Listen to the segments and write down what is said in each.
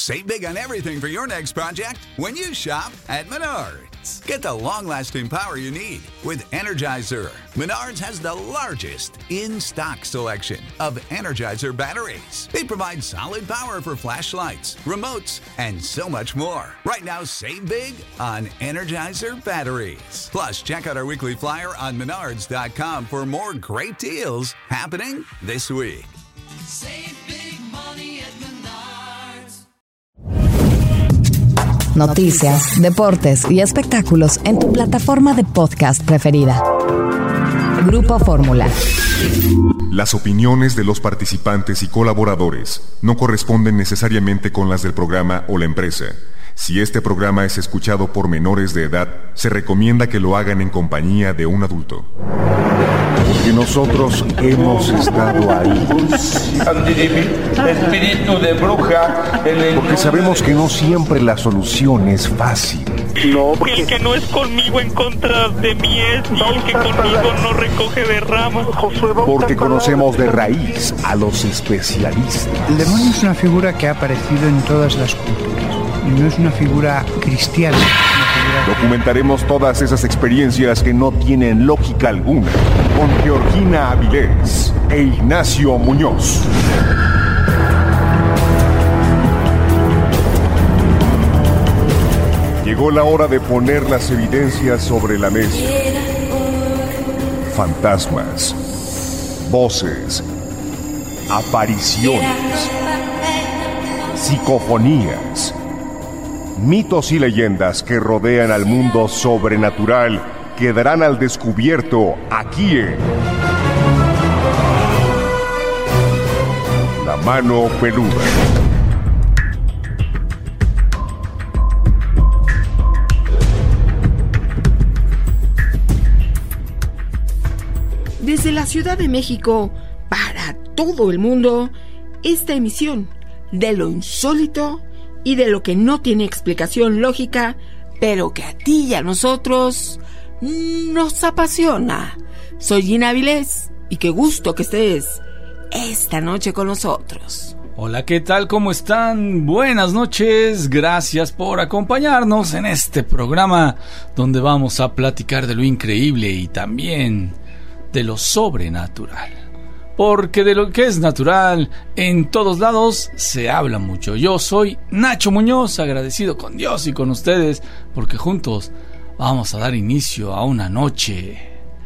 Save big on everything for your next project when you shop at Menards. Get the long-lasting power you need with Energizer. Menards has the largest in-stock selection of Energizer batteries. They provide solid power for flashlights, remotes, and so much more. Right now, save big on Energizer batteries. Plus, check out our weekly flyer on Menards.com for more great deals happening this week. Save big money at Menards. Noticias, deportes y espectáculos en tu plataforma de podcast preferida. Grupo Fórmula. Las opiniones de los participantes y colaboradores no corresponden necesariamente con las del programa o la empresa. Si este programa es escuchado por menores de edad, se recomienda que lo hagan en compañía de un adulto. Porque nosotros hemos estado ahí. Espíritu de bruja. Porque sabemos que no siempre la solución es fácil. No, porque el que no es conmigo en contra de mí es, y el que conmigo no recoge de ramas. Porque conocemos de raíz a los especialistas. El demonio es una figura que ha aparecido en todas las culturas y no es una figura cristiana. Documentaremos todas esas experiencias que no tienen lógica alguna con Georgina Avilés e Ignacio Muñoz. Llegó la hora de poner las evidencias sobre la mesa. Fantasmas, voces, apariciones, psicofonías, mitos y leyendas que rodean al mundo sobrenatural quedarán al descubierto aquí en La Mano Peluda. Desde la Ciudad de México, para todo el mundo, esta emisión de lo insólito y de lo que no tiene explicación lógica, pero que a ti y a nosotros nos apasiona. Soy Gina Avilés y qué gusto que estés esta noche con nosotros. Hola, ¿qué tal? ¿Cómo están? Buenas noches, gracias por acompañarnos en este programa donde vamos a platicar de lo increíble y también de lo sobrenatural. Porque de lo que es natural, en todos lados se habla mucho. Yo soy Nacho Muñoz, agradecido con Dios y con ustedes, porque juntos vamos a dar inicio a una noche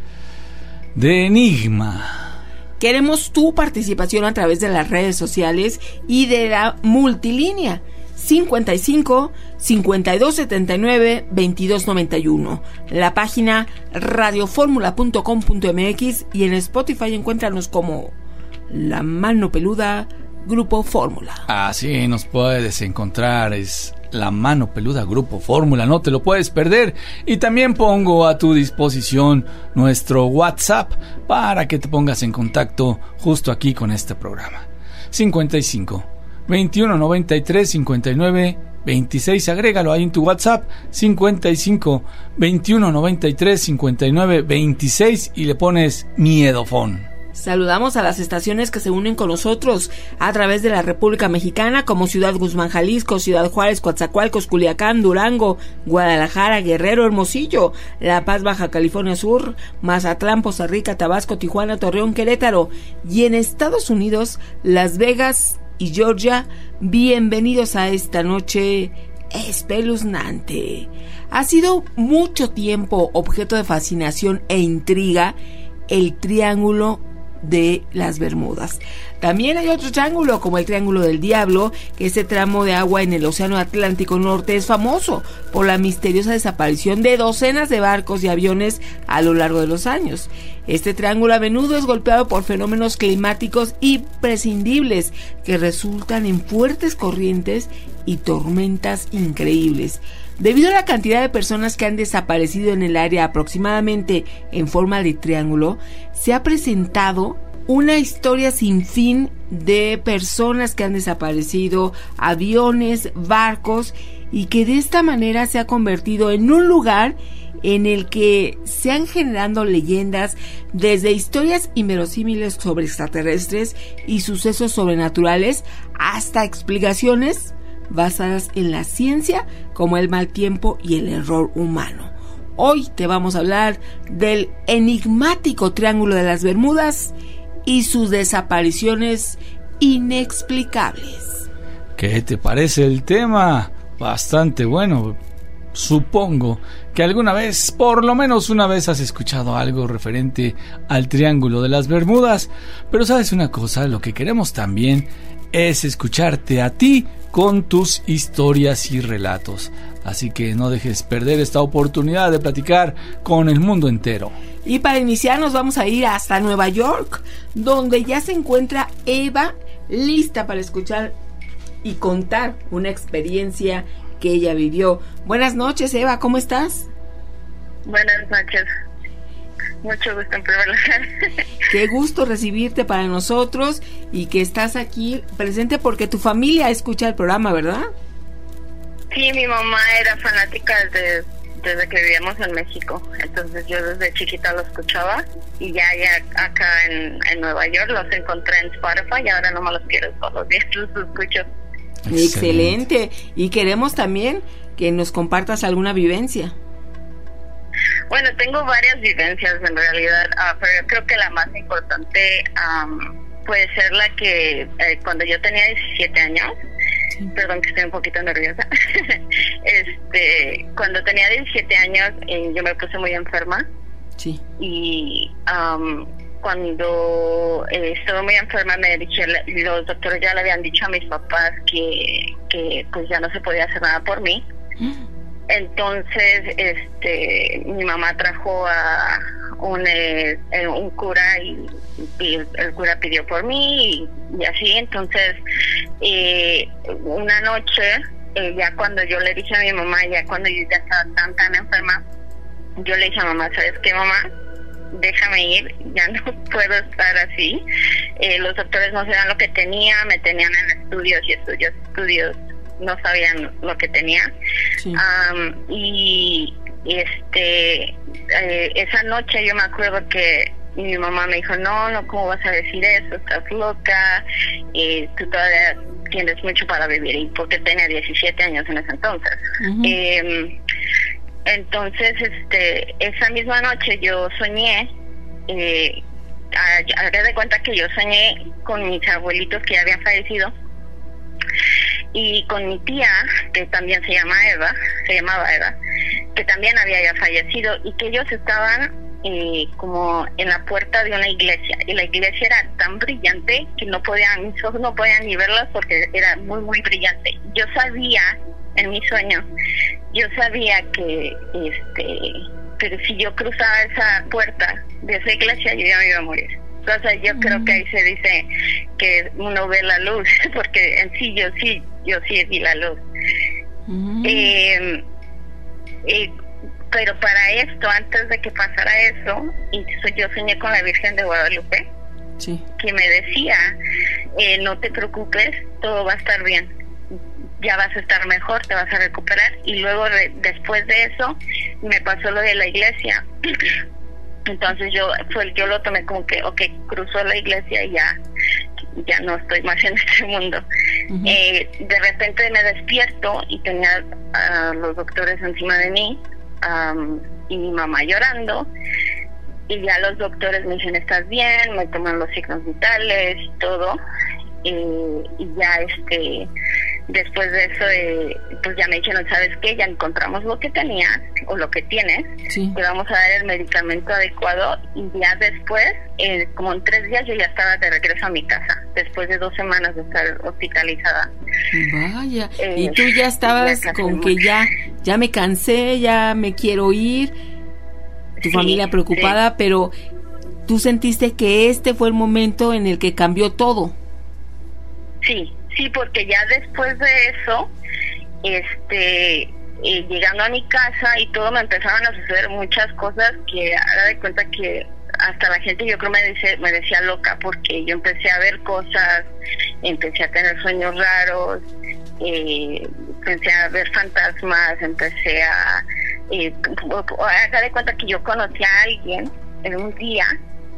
de enigma. Queremos tu participación a través de las redes sociales y de la multilínea 55 52 79 22 91. La página radioformula.com.mx y en Spotify encuéntranos como La Mano Peluda Grupo Fórmula. Así nos puedes encontrar, es La Mano Peluda Grupo Fórmula, no te lo puedes perder. Y también pongo a tu disposición nuestro WhatsApp para que te pongas en contacto justo aquí con este programa. 55 21 93 59 26, agrégalo ahí en tu WhatsApp, 55 21 93 59 26 y le pones miedofón. Saludamos a las estaciones que se unen con nosotros a través de la República Mexicana, como Ciudad Guzmán, Jalisco, Ciudad Juárez, Coatzacoalcos, Culiacán, Durango, Guadalajara, Guerrero, Hermosillo, La Paz, Baja California Sur, Mazatlán, Poza Rica, Tabasco, Tijuana, Torreón, Querétaro, y en Estados Unidos, Las Vegas y Georgia. Bienvenidos a esta noche espeluznante. Ha sido mucho tiempo objeto de fascinación e intriga el Triángulo de las Bermudas. También hay otro triángulo, como el Triángulo del Diablo, que este tramo de agua en el Océano Atlántico Norte es famoso por la misteriosa desaparición de docenas de barcos y aviones a lo largo de los años. Este triángulo a menudo es golpeado por fenómenos climáticos imprescindibles que resultan en fuertes corrientes y tormentas increíbles. Debido a la cantidad de personas que han desaparecido en el área aproximadamente en forma de triángulo, se ha presentado una historia sin fin de personas que han desaparecido, aviones, barcos, y que de esta manera se ha convertido en un lugar en el que se han generado leyendas, desde historias inverosímiles sobre extraterrestres y sucesos sobrenaturales hasta explicaciones basadas en la ciencia, como el mal tiempo y el error humano. Hoy te vamos a hablar del enigmático Triángulo de las Bermudas y sus desapariciones inexplicables. ¿Qué te parece el tema? Bastante bueno. Supongo que alguna vez, por lo menos una vez, has escuchado algo referente al Triángulo de las Bermudas. Pero sabes una cosa, lo que queremos también es escucharte a ti con tus historias y relatos. Así que no dejes perder esta oportunidad de platicar con el mundo entero. Y para iniciar nos vamos a ir hasta Nueva York, donde ya se encuentra Eva, lista para escuchar y contar una experiencia que ella vivió. Buenas noches, Eva, ¿cómo estás? Buenas noches. Mucho gusto en primer lugar. Qué gusto recibirte para nosotros y que estás aquí presente porque tu familia escucha el programa, ¿verdad? Sí, mi mamá era fanática desde que vivíamos en México. Entonces yo desde chiquita lo escuchaba y ya acá en Nueva York los encontré en Spotify y ahora no me los quiero todos los días, los escucho. Excelente. Y queremos también que nos compartas alguna vivencia. Bueno, tengo varias vivencias en realidad, pero yo creo que la más importante puede ser la que cuando yo tenía 17 años, perdón que estoy un poquito nerviosa, cuando tenía 17 años yo me puse muy enferma. Sí. Y cuando estuve muy enferma los doctores ya le habían dicho a mis papás que pues ya no se podía hacer nada por mí. Entonces mi mamá trajo a un cura y el cura pidió por mí y así. Entonces una noche ya cuando yo le dije a mi mamá, ya cuando yo ya estaba tan enferma, yo le dije a mamá, ¿sabes qué, mamá? Déjame ir, ya no puedo estar así. Los doctores no sabían lo que tenía, me tenían en estudios no sabían lo que tenía. Sí. Esa noche yo me acuerdo que mi mamá me dijo, no, ¿cómo vas a decir eso? Estás loca, tú todavía tienes mucho para vivir, y porque tenía 17 años en ese entonces. Uh-huh. Entonces, esa misma noche yo soñé, haga de cuenta que yo soñé con mis abuelitos que ya habían fallecido y con mi tía, que también se llamaba Eva, que también había ya fallecido, y que ellos estaban como en la puerta de una iglesia, y la iglesia era tan brillante que mis ojos no podían ni verlas porque era muy, muy brillante. Yo sabía, en mis sueños, que pero si yo cruzaba esa puerta de esa iglesia, yo ya me iba a morir. Entonces yo creo que ahí se dice que uno ve la luz, porque en sí yo sí vi la luz. Pero para esto, antes de que pasara eso, yo soñé con la Virgen de Guadalupe, sí, que me decía, no te preocupes, todo va a estar bien, ya vas a estar mejor, te vas a recuperar. Y luego después de eso me pasó lo de la iglesia. Entonces yo lo tomé como que cruzó la iglesia y ya no estoy más en este mundo. Uh-huh. De repente me despierto y tenía a los doctores encima de mí, y mi mamá llorando, y ya los doctores me dicen, ¿estás bien? Me toman los signos vitales y todo, y ya después de eso pues ya me dijeron, ¿sabes qué? Ya encontramos lo que tenías o lo que tienes, sí, te vamos a dar el medicamento adecuado. Y ya después, como en 3 días, yo ya estaba de regreso a mi casa, después de 2 semanas de estar hospitalizada. Vaya, y tú ya estabas con que ya me cansé, ya me quiero ir, tu familia preocupada, sí. Pero tú sentiste que este fue el momento en el que cambió todo. Sí, porque ya después de eso, llegando a mi casa y todo, me empezaron a suceder muchas cosas que haga de cuenta que hasta la gente, yo creo, me decía loca, porque yo empecé a ver cosas, empecé a tener sueños raros, empecé a ver fantasmas, empecé a haga de cuenta que yo conocí a alguien en un día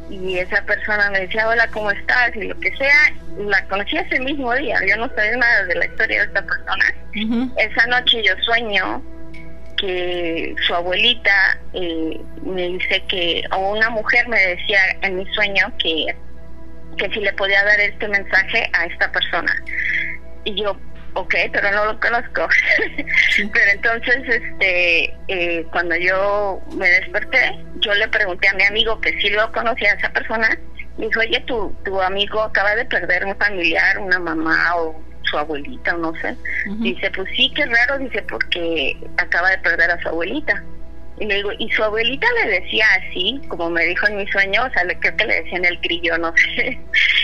y esa persona me decía, hola, ¿cómo estás? Y lo que sea, la conocí ese mismo día, yo no sabía nada de la historia de esta persona. Esa noche yo sueño que su abuelita me dice que, o una mujer me decía en mi sueño que si le podía dar este mensaje a esta persona. Y yo, okay, pero no lo conozco. Pero entonces, cuando yo me desperté, yo le pregunté a mi amigo que sí lo conocía a esa persona. Me dijo, oye, tu amigo acaba de perder un familiar, una mamá o su abuelita, o no sé. Dice, pues sí, qué raro, dice, porque acaba de perder a su abuelita. Y le digo, ¿y su abuelita le decía así, como me dijo en mi sueño? O sea, creo que le decía en el grillo, no sé.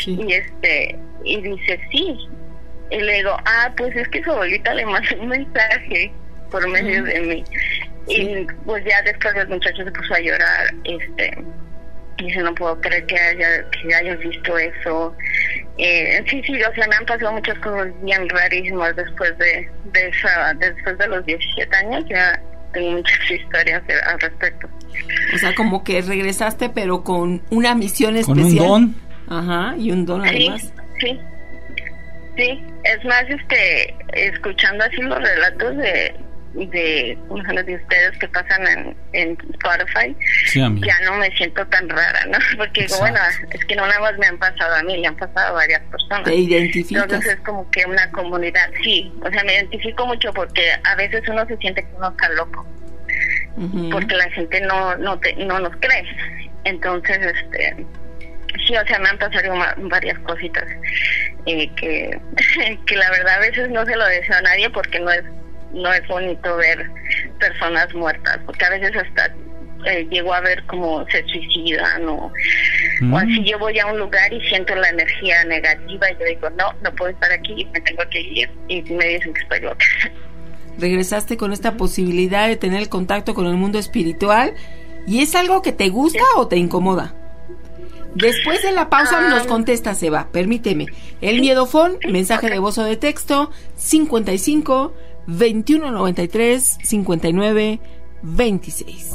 Y dice, sí. Y le digo, pues es que su abuelita le mandó un mensaje por medio de mí. Y pues ya después el muchacho se puso a llorar, y dice, no puedo creer que hayas visto eso. Sí, o sea, me han pasado muchas cosas bien rarísimas después de los 17 años, ya tengo muchas historias al respecto. O sea, como que regresaste, pero con una misión especial. ¿Con un don? Ajá, y un don además. Sí, es más, escuchando así los relatos de ustedes que pasan en Spotify, ya no me siento tan rara, ¿no? Porque digo, bueno, es que no nada más me han pasado a mí, le han pasado a varias personas. ¿Te identificas? Entonces es como que una comunidad, sí, o sea, me identifico mucho porque a veces uno se siente que uno está loco, porque la gente no nos cree. Entonces, sí, o sea, me han pasado varias cositas que la verdad a veces no se lo deseo a nadie porque no es bonito ver personas muertas, porque a veces hasta llego a ver cómo se suicidan o así. Yo voy a un lugar y siento la energía negativa y yo digo, no puedo estar aquí, me tengo que ir, y me dicen que estoy loca. Regresaste con esta posibilidad de tener el contacto con el mundo espiritual, ¿y es algo que te gusta o te incomoda? Después de la pausa nos contestas, Eva, permíteme. El miedofón, mensaje de voz o de texto, 55 21 93 59 26.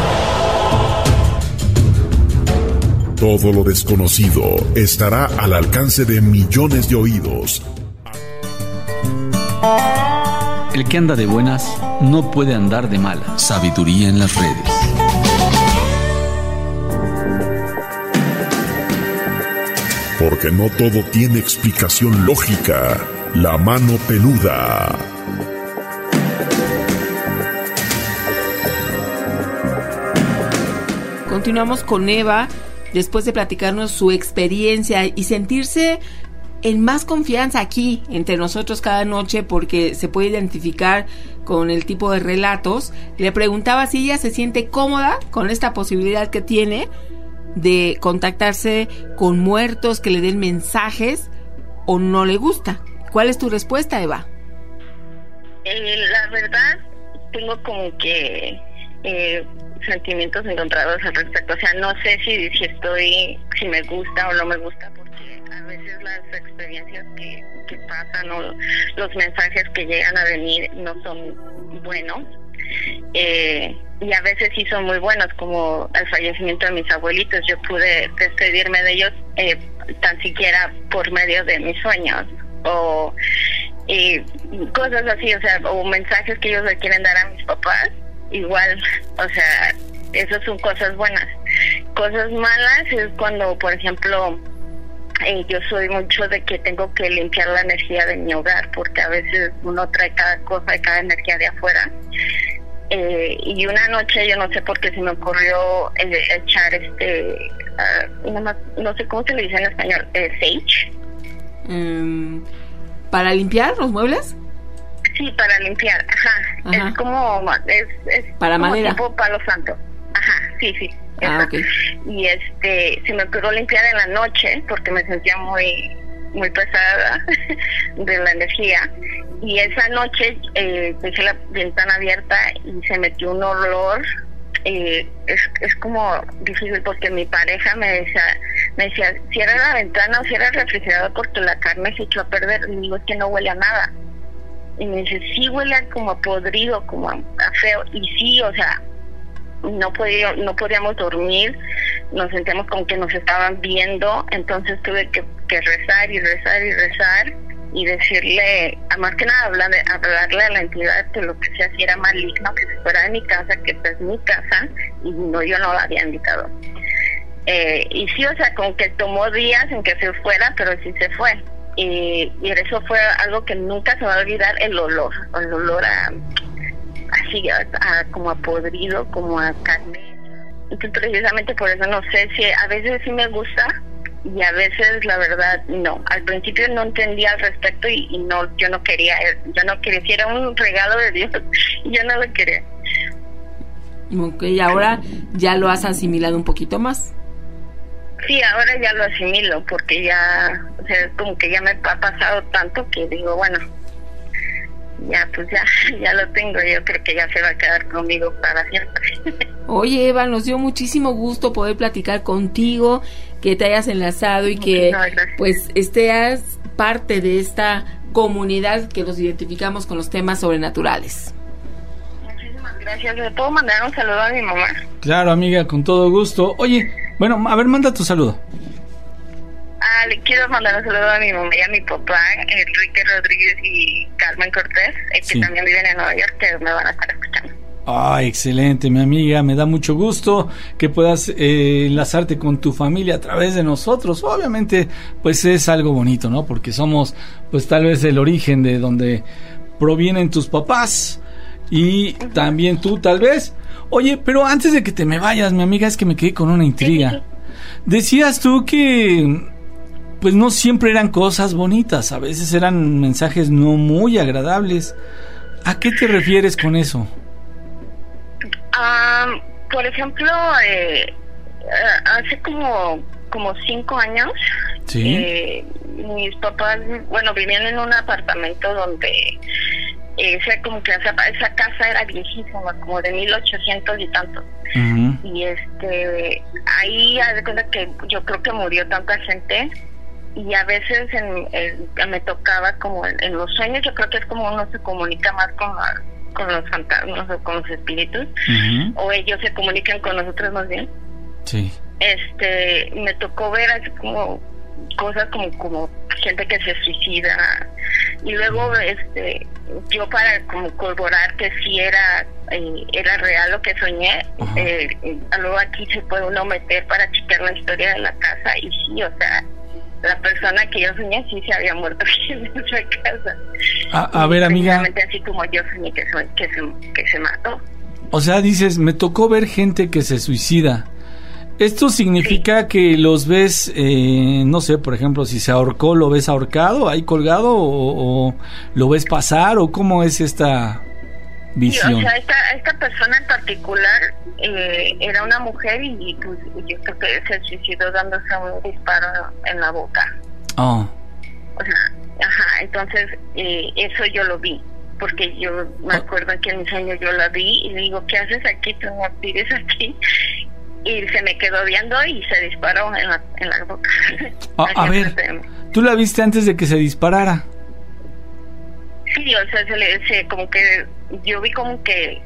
Todo lo desconocido estará al alcance de millones de oídos. El que anda de buenas no puede andar de malas. Sabiduría en las redes. Porque no todo tiene explicación lógica. La mano peluda. Continuamos con Eva, después de platicarnos su experiencia y sentirse en más confianza aquí entre nosotros cada noche, porque se puede identificar con el tipo de relatos. Le preguntaba si ella se siente cómoda con esta posibilidad que tiene de contactarse con muertos, que le den mensajes, o no le gusta. ¿Cuál es tu respuesta, Eva? La verdad, tengo como que sentimientos encontrados al respecto. O sea, no sé si me gusta o no me gusta, porque a veces las experiencias que pasan o los mensajes que llegan a venir no son buenos. Y a veces sí son muy buenos, como el fallecimiento de mis abuelitos. Yo pude despedirme de ellos tan siquiera por medio de mis sueños, o cosas así, o sea, o mensajes que ellos le quieren dar a mis papás. Igual, o sea, esas son cosas buenas. Cosas malas es cuando, por ejemplo, yo soy mucho de que tengo que limpiar la energía de mi hogar, porque a veces uno trae cada cosa y cada energía de afuera. Y una noche, yo no sé por qué se me ocurrió echar no sé cómo se le dice en español, sage. ¿Para limpiar los muebles? Sí, para limpiar, ajá. Es como, es para como madera, tipo palo santo. Ajá, sí. Okay. Y se me ocurrió limpiar en la noche porque me sentía muy pesada de la energía. Y esa noche dejé la ventana abierta y se metió un olor. Es como difícil porque mi pareja me decía, cierra la ventana o cierra el refrigerador porque la carne se echó a perder. Y digo, es que no huele a nada. Y me dice, sí huele como a podrido, como a feo. Y sí, o sea, no podíamos dormir, nos sentíamos como que nos estaban viendo, entonces tuve que rezar y rezar y rezar y decirle, más que nada hablarle a la entidad que lo que se hacía era maligno, que se fuera de mi casa, que esta es mi casa, y no, yo no la había invitado. Y sí, o sea, como que tomó días en que se fuera, pero sí se fue. Y eso fue algo que nunca se me va a olvidar, el olor a así, como a podrido, como a carne. Entonces, precisamente por eso no sé si a veces sí me gusta y a veces la verdad no. Al principio no entendía al respecto y no, yo no quería, si era un regalo de Dios, yo no lo quería. Ok, ahora ya lo has asimilado un poquito más. Sí, ahora ya lo asimilo porque ya, o sea, como que ya me ha pasado tanto que digo, bueno, ya pues ya lo tengo, yo creo que ya se va a quedar conmigo para siempre. Oye, Eva, nos dio muchísimo gusto poder platicar contigo, que te hayas enlazado y que pues estés parte de esta comunidad que nos identificamos con los temas sobrenaturales. Muchísimas gracias. ¿Le puedo mandar un saludo a mi mamá? Claro, amiga, con todo gusto. Oye, bueno, a ver, manda tu saludo. Le quiero mandar un saludo a mi mamá y a mi papá, Enrique Rodríguez y Carmen Cortés, que también viven en Nueva York, que me van a estar escuchando. Ay, excelente, mi amiga, me da mucho gusto que puedas enlazarte con tu familia a través de nosotros. Obviamente, pues es algo bonito, ¿no? Porque somos, pues tal vez el origen de donde provienen tus papás y también tú, tal vez. Oye, pero antes de que te me vayas, mi amiga, es que me quedé con una intriga. Decías tú que pues no siempre eran cosas bonitas, a veces eran mensajes no muy agradables. ¿A qué te refieres con eso? Por ejemplo, hace como 5 años, mis papás, vivían en un apartamento donde como que esa casa era viejísima, como de 1800 y tantos. Uh-huh. Y ahí haz de cuenta que yo creo que murió tanta gente. Y a veces me tocaba como en los sueños, yo creo que es como uno se comunica más con los fantasmas o con los espíritus, uh-huh, o ellos se comunican con nosotros más bien. Sí. Me tocó ver así como cosas como gente que se suicida, y luego yo para como corroborar que sí era real lo que soñé, uh-huh, luego aquí se puede uno meter para checar la historia de la casa, y sí, o sea, la persona que yo soñé sí se había muerto en esa casa. A ver, amiga. Así como yo soñé que se mató. O sea, dices, me tocó ver gente que se suicida. ¿Esto significa que los ves, no sé, por ejemplo, si se ahorcó, lo ves ahorcado, ahí colgado, o lo ves pasar, o cómo es esta visión? Sí, o sea, esta persona en particular era una mujer y pues, yo creo que se suicidó dándose un disparo en la boca. Oh. O sea, entonces eso yo lo vi, porque yo me acuerdo que en mi sueño yo la vi y le digo, ¿qué haces aquí? Tú no tires aquí. Y se me quedó viendo y se disparó en la boca. A ver, ¿tú la viste antes de que se disparara? Sí, o sea, como que yo vi como que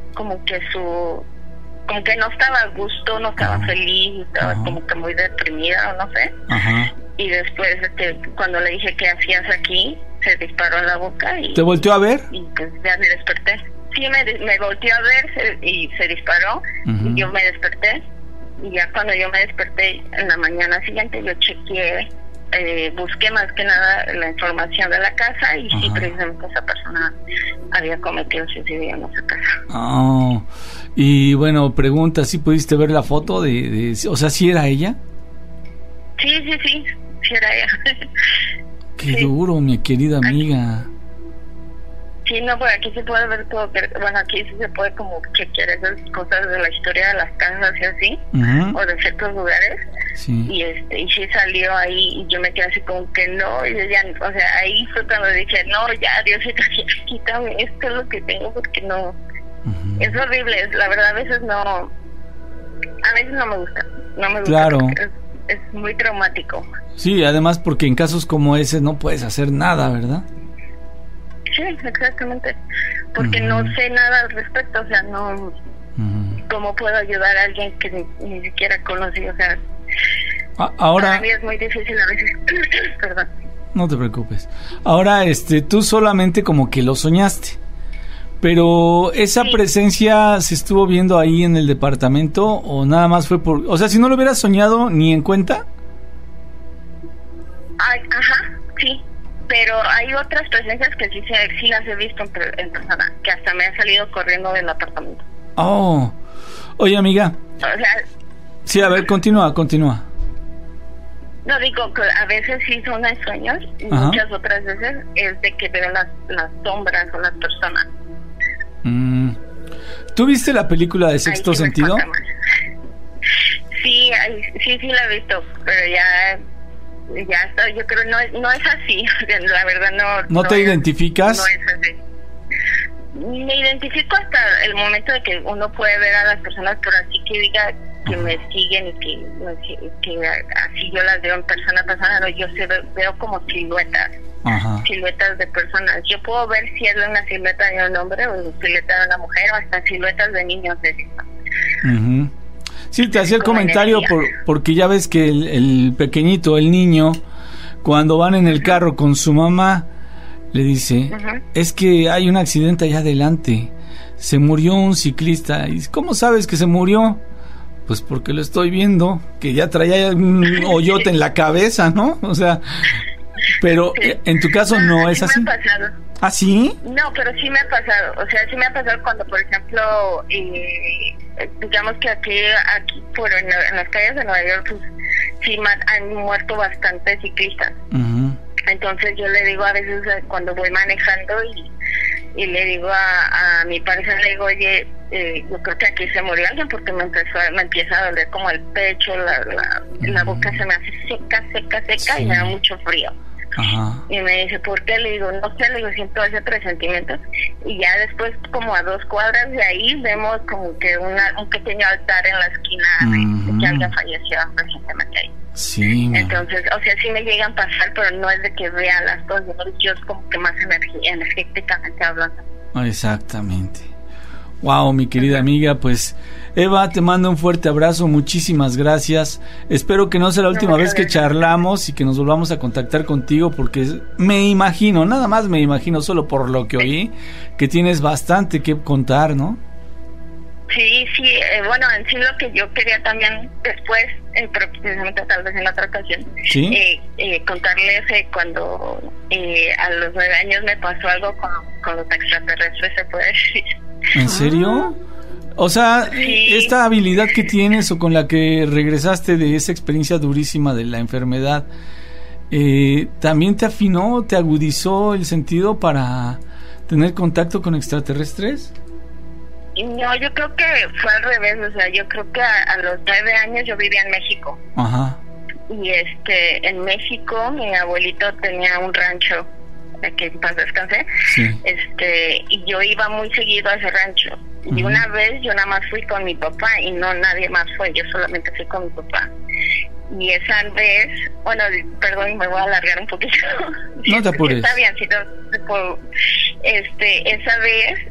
no estaba a gusto, no estaba feliz, estaba como que muy deprimida o no sé. Ajá. Y después cuando le dije, ¿qué hacías aquí?, se disparó en la boca y... ¿Te volteó a ver? Y pues ya me desperté. Sí, me volteó a ver y se disparó, uh-huh, y yo me desperté. Y ya cuando yo me desperté en la mañana siguiente, yo chequeé, busqué más que nada la información de la casa y sí, precisamente esa persona había cometido suicidio en esa casa. Oh. Y bueno, pregunta, ¿sí pudiste ver la foto o sea, ¿sí era ella? Sí era ella. Qué duro, mi querida amiga. Sí, no, pues aquí se puede ver todo, bueno, aquí sí se puede como chequear esas cosas de la historia de las casas y así, uh-huh, o de ciertos lugares, sí. Y sí salió ahí, y yo me quedé así como que no, y ya, o sea, ahí fue cuando dije, no, ya, Diosito, quítame, esto es lo que tengo, porque no, uh-huh, es horrible, la verdad, a veces no me gusta, claro, es muy traumático. Sí, además porque en casos como ese no puedes hacer nada, ¿verdad? Sí, exactamente, porque no sé nada al respecto, o sea, no... ¿cómo puedo ayudar a alguien que ni siquiera conocí? O sea, ahora para mí es muy difícil a veces. Perdón. No te preocupes. Ahora, tú solamente como que lo soñaste, pero ¿esa presencia se estuvo viendo ahí en el departamento o nada más fue por... O sea, si no lo hubieras soñado ni en cuenta? Ajá, sí. Pero hay otras presencias que sí las he visto en persona, que hasta me han salido corriendo del apartamento. Oh. Oye, amiga. O sea... Sí, a ver, continúa. No, digo que a veces sí son en sueños y muchas otras veces es de que veo las sombras o las personas. ¿Tú viste la película de Sexto Sentido? Sí, sí la he visto, pero ya está, yo creo no es así, la verdad ¿No te identificas? No es así. Me identifico hasta el momento de que uno puede ver a las personas, pero así que diga que me siguen y que así yo las veo en persona, no, yo veo como siluetas. Ajá. Siluetas de personas. Yo puedo ver si es una silueta de un hombre o una silueta de una mujer o hasta siluetas de niños de eso. Sí, te hacía el comentario porque ya ves que el pequeñito, el niño, cuando van en el carro con su mamá, le dice, es que hay un accidente allá adelante, se murió un ciclista. ¿Y cómo sabes que se murió? Pues porque lo estoy viendo, que ya traía un hoyote en la cabeza, ¿no? O sea, pero en tu caso no es así. Me ha pasado. ¿Ah, sí? No, pero sí me ha pasado. O sea, sí me ha pasado cuando, por ejemplo, digamos que aquí en las calles de Nueva York, pues sí han muerto bastantes ciclistas. Entonces yo le digo a veces cuando voy manejando y le digo a mi pareja, le digo, oye, yo creo que aquí se murió alguien porque me empieza a doler como el pecho, la boca se me hace seca sí. Y me da mucho frío. Ajá. Y me dice, ¿por qué? Le digo, no sé, le digo, siento ese presentimiento. Y ya después, como a 2 cuadras de ahí, vemos como que un pequeño altar en la esquina de que alguien falleció recientemente ahí. Sí. Entonces, o sea, sí me llegan a pasar, pero no es de que vea las cosas, yo es como que más energéticamente hablando. Exactamente. Wow, mi querida amiga, pues Eva, te mando un fuerte abrazo, muchísimas gracias. Espero que no sea la última vez que charlamos y que nos volvamos a contactar contigo, porque me imagino, nada más me imagino, solo por lo que oí, que tienes bastante que contar, ¿no? Sí, bueno, en sí lo que yo quería también después, pero precisamente tal vez en otra ocasión, ¿sí? Contarles cuando a los 9 años me pasó algo con los extraterrestres, se puede decir. ¿En serio? O sea, sí. Esta habilidad que tienes o con la que regresaste de esa experiencia durísima de la enfermedad, ¿también te afinó, te agudizó el sentido para tener contacto con extraterrestres? No, yo creo que fue al revés, o sea, yo creo que a los 9 años yo vivía en México. Ajá. Y en México mi abuelito tenía un rancho, que en paz descansé. Sí. Y yo iba muy seguido a ese rancho. Y una vez yo nada más fui con mi papá y no nadie más fue, yo solamente fui con mi papá. Y esa vez, bueno, perdón, me voy a alargar un poquito. No te apures. Está bien, esa vez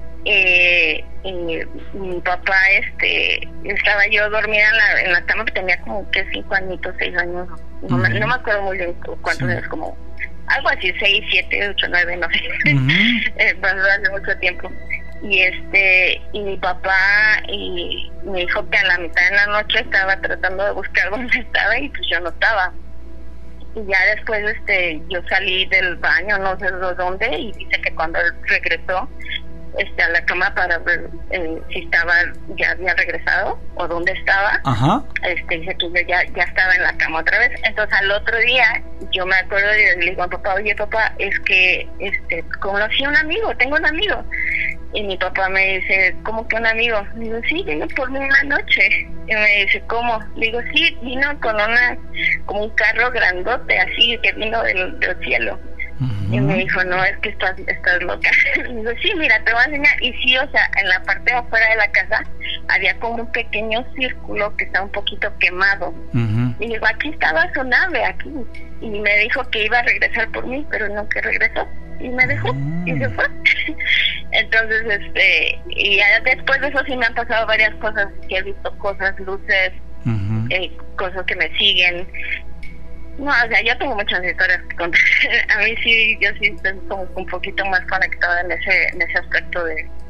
mi papá estaba yo dormida en la cama, que tenía como que 5 añitos, 6 años, no me acuerdo muy bien cuántos años, como algo así, 6, 7, 8, 9, no sé. Pasó hace mucho tiempo. Y mi papá me dijo que a la mitad de la noche estaba tratando de buscar dónde estaba y pues yo no estaba. Y ya después yo salí del baño, no sé de dónde, y dice que cuando él regresó a la cama para ver si ya había regresado o dónde estaba. Ajá. Dice que yo ya estaba en la cama otra vez. Entonces al otro día yo me acuerdo y le digo a papá, oye papá, es que conocí a un amigo, tengo un amigo. Y mi papá me dice, ¿cómo que un amigo? Le digo, sí, vino por mí una noche. Y me dice, ¿cómo? Le digo, sí, vino con como un carro grandote así que vino del cielo. Y me dijo, no, es que estás loca. Y digo, sí, mira, te voy a enseñar. Y sí, o sea, en la parte de afuera de la casa había como un pequeño círculo que estaba un poquito quemado. Y digo, aquí estaba su nave, aquí. Y me dijo que iba a regresar por mí, pero no, que regresó. Y me dejó y se fue. Entonces, y ya después de eso sí me han pasado varias cosas, que he visto cosas, luces, cosas que me siguen. No, o sea, yo tengo muchas historias que contar. A mí sí, yo sí estoy como un poquito más conectada en ese aspecto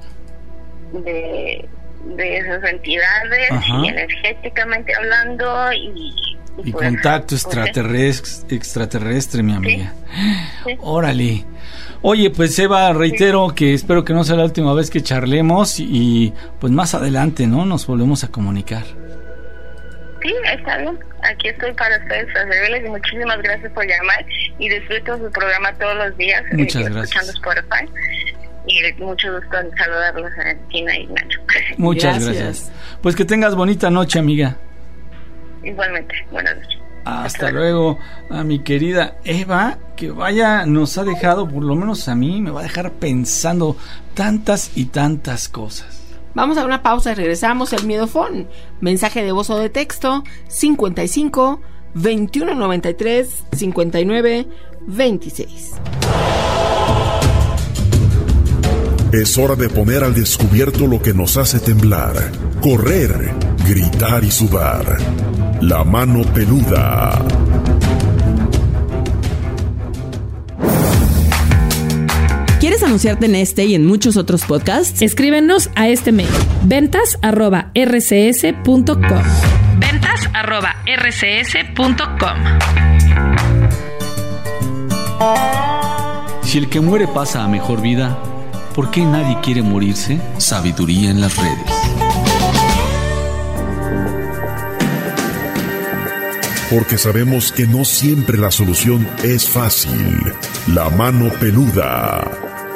de esas entidades y energéticamente hablando y pues, contacto extraterrestre, mi amiga. Sí. Órale. Oye, pues Eva, reitero que espero que no sea la última vez que charlemos y pues más adelante, ¿no? Nos volvemos a comunicar. Sí, está bien. Aquí estoy para ustedes, para servirles, y muchísimas gracias por llamar y disfruto su programa todos los días. Muchas gracias. Escuchando Spotify. Y mucho gusto en saludarlos a Tina y Nacho. Muchas gracias. Pues que tengas bonita noche, amiga. Igualmente, buenas noches. Hasta luego. A mi querida Eva, que vaya, nos ha dejado, por lo menos a mí, me va a dejar pensando tantas y tantas cosas. Vamos a una pausa y regresamos. El Miedofón, mensaje de voz o de texto 55 21 93 59 26. Es hora de poner al descubierto lo que nos hace temblar, correr, gritar y sudar. La mano peluda. ¿Quieres anunciarte en este y en muchos otros podcasts? Escríbenos a este mail: ventas@rcs.com. ventas@rcs.com. Si el que muere pasa a mejor vida, ¿por qué nadie quiere morirse? Sabiduría en las redes. Porque sabemos que no siempre la solución es fácil. La mano peluda.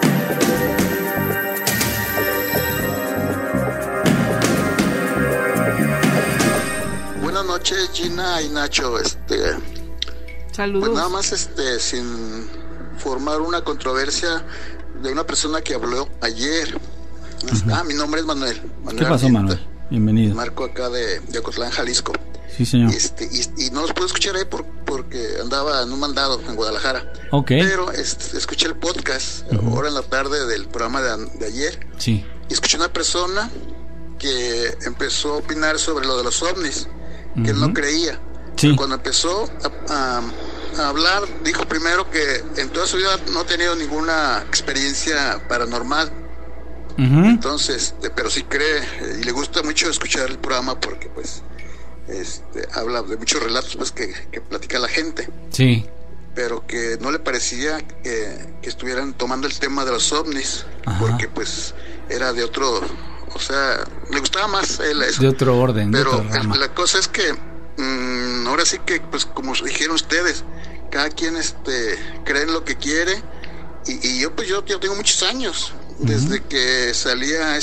Buenas noches, Gina y Nacho. Saludos. Pues nada más sin formar una controversia de una persona que habló ayer. Mi nombre es Manuel. ¿Qué pasó, Manuel? Bienvenido. Marco acá de Ocotlán, Jalisco. Sí, señor. Y no los puedo escuchar ahí porque andaba en un mandado en Guadalajara. Ok. Pero escuché el podcast ahora en la tarde del programa de ayer. Sí. Y escuché una persona que empezó a opinar sobre lo de los ovnis, que él no creía. Sí. Pero cuando empezó a hablar, dijo primero que en toda su vida no ha tenido ninguna experiencia paranormal. Entonces, pero sí cree y le gusta mucho escuchar el programa porque pues habla de muchos relatos pues que platica la gente. Sí. Pero que no le parecía que estuvieran tomando el tema de los ovnis. Ajá. Porque pues era de otro, o sea, le gustaba más eso. De otro orden. Pero la cosa es que ahora sí que pues como dijeron ustedes, cada quien cree en lo que quiere y yo tengo muchos años desde que salía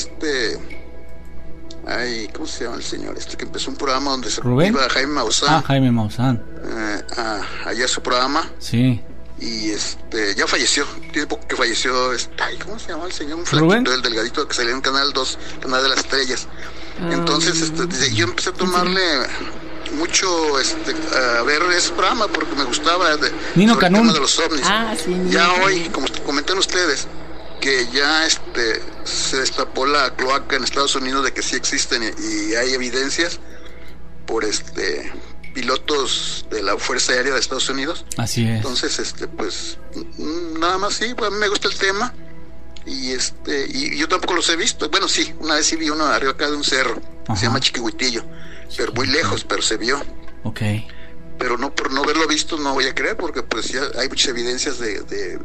¿cómo se llama el señor? Que empezó un programa donde se iba Jaime Maussan. Jaime Maussan. Allá su programa. Sí. Y ya falleció. Tiene poco que falleció. ¿Cómo se llama el señor? Un flaquito, el delgadito que salía en Canal 2, Canal de las Estrellas. Entonces, yo empecé a tomarle mucho a ver ese programa porque me gustaba Nino sobre Canún. El tema de los ovnis. Sí, ya hoy, como comentan ustedes, que ya se destapó la cloaca en Estados Unidos de que sí existen y hay evidencias por pilotos de la Fuerza Aérea de Estados Unidos. Así es. Entonces pues nada más sí, pues a mí me gusta el tema y yo tampoco los he visto. Bueno, sí, una vez sí vi uno arriba acá de un cerro. Se llama Chiquihuitillo, pero muy lejos, pero se vio. Ok. Pero no, por no haberlo visto no voy a creer porque pues ya hay muchas evidencias de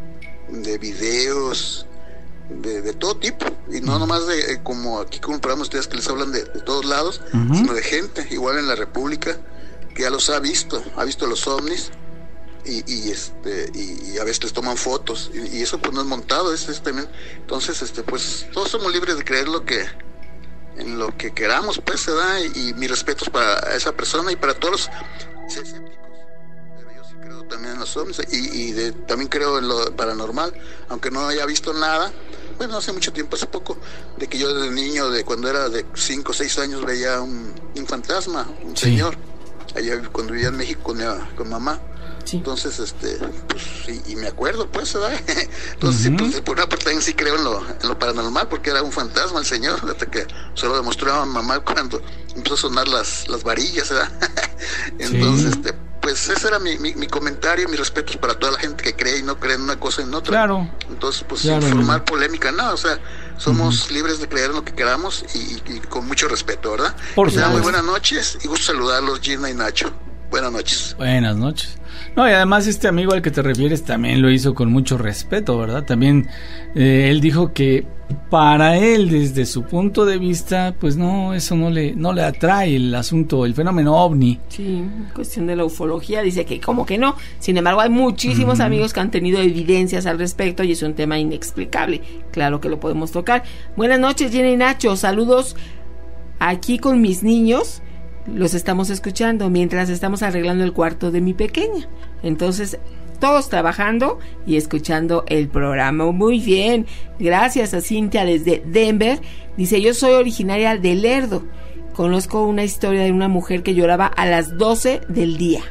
videos de todo tipo y no nomás como aquí comparamos ustedes que les hablan de todos lados, sino de gente igual en la República que ya los ha visto los ovnis y a veces les toman fotos y eso pues no es montado, es también. Entonces pues todos somos libres de creer en lo que queramos, pues se da, y mis respetos para esa persona y para todos los escépticos. Yo sí creo también en los ovnis también creo en lo paranormal, aunque no haya visto nada. Bueno, hace mucho tiempo, hace poco, de que yo de niño, cuando era de 5 o 6 años, veía un fantasma, un señor, allá cuando vivía en México con mamá. Sí. Entonces, pues, y me acuerdo, pues, ¿verdad? Entonces, pues, por una parte también sí creo en lo paranormal, porque era un fantasma el señor, hasta que se lo demostró a mamá cuando empezó a sonar las varillas, ¿verdad? Entonces, pues ese era mi comentario, mis respetos para toda la gente que cree y no cree en una cosa y en otra. Claro. Entonces, pues sin formar polémica, no, o sea, somos libres de creer en lo que queramos y con mucho respeto, ¿verdad? Por supuesto. Muy buenas noches y gusto saludarlos, Gina y Nacho. Buenas noches. Buenas noches. No, y además este amigo al que te refieres también lo hizo con mucho respeto, ¿verdad? También él dijo que para él, desde su punto de vista, pues no, eso no le atrae el asunto, el fenómeno ovni. Sí, cuestión de la ufología, dice que como que no. Sin embargo, hay muchísimos amigos que han tenido evidencias al respecto y es un tema inexplicable. Claro que lo podemos tocar. Buenas noches, Gina y Nacho. Saludos aquí con mis niños. Los estamos escuchando mientras estamos arreglando el cuarto de mi pequeña. Entonces, todos trabajando y escuchando el programa. Muy bien, gracias a Cintia desde Denver. Dice, yo soy originaria de Lerdo. Conozco una historia de una mujer que lloraba a las 12 del día.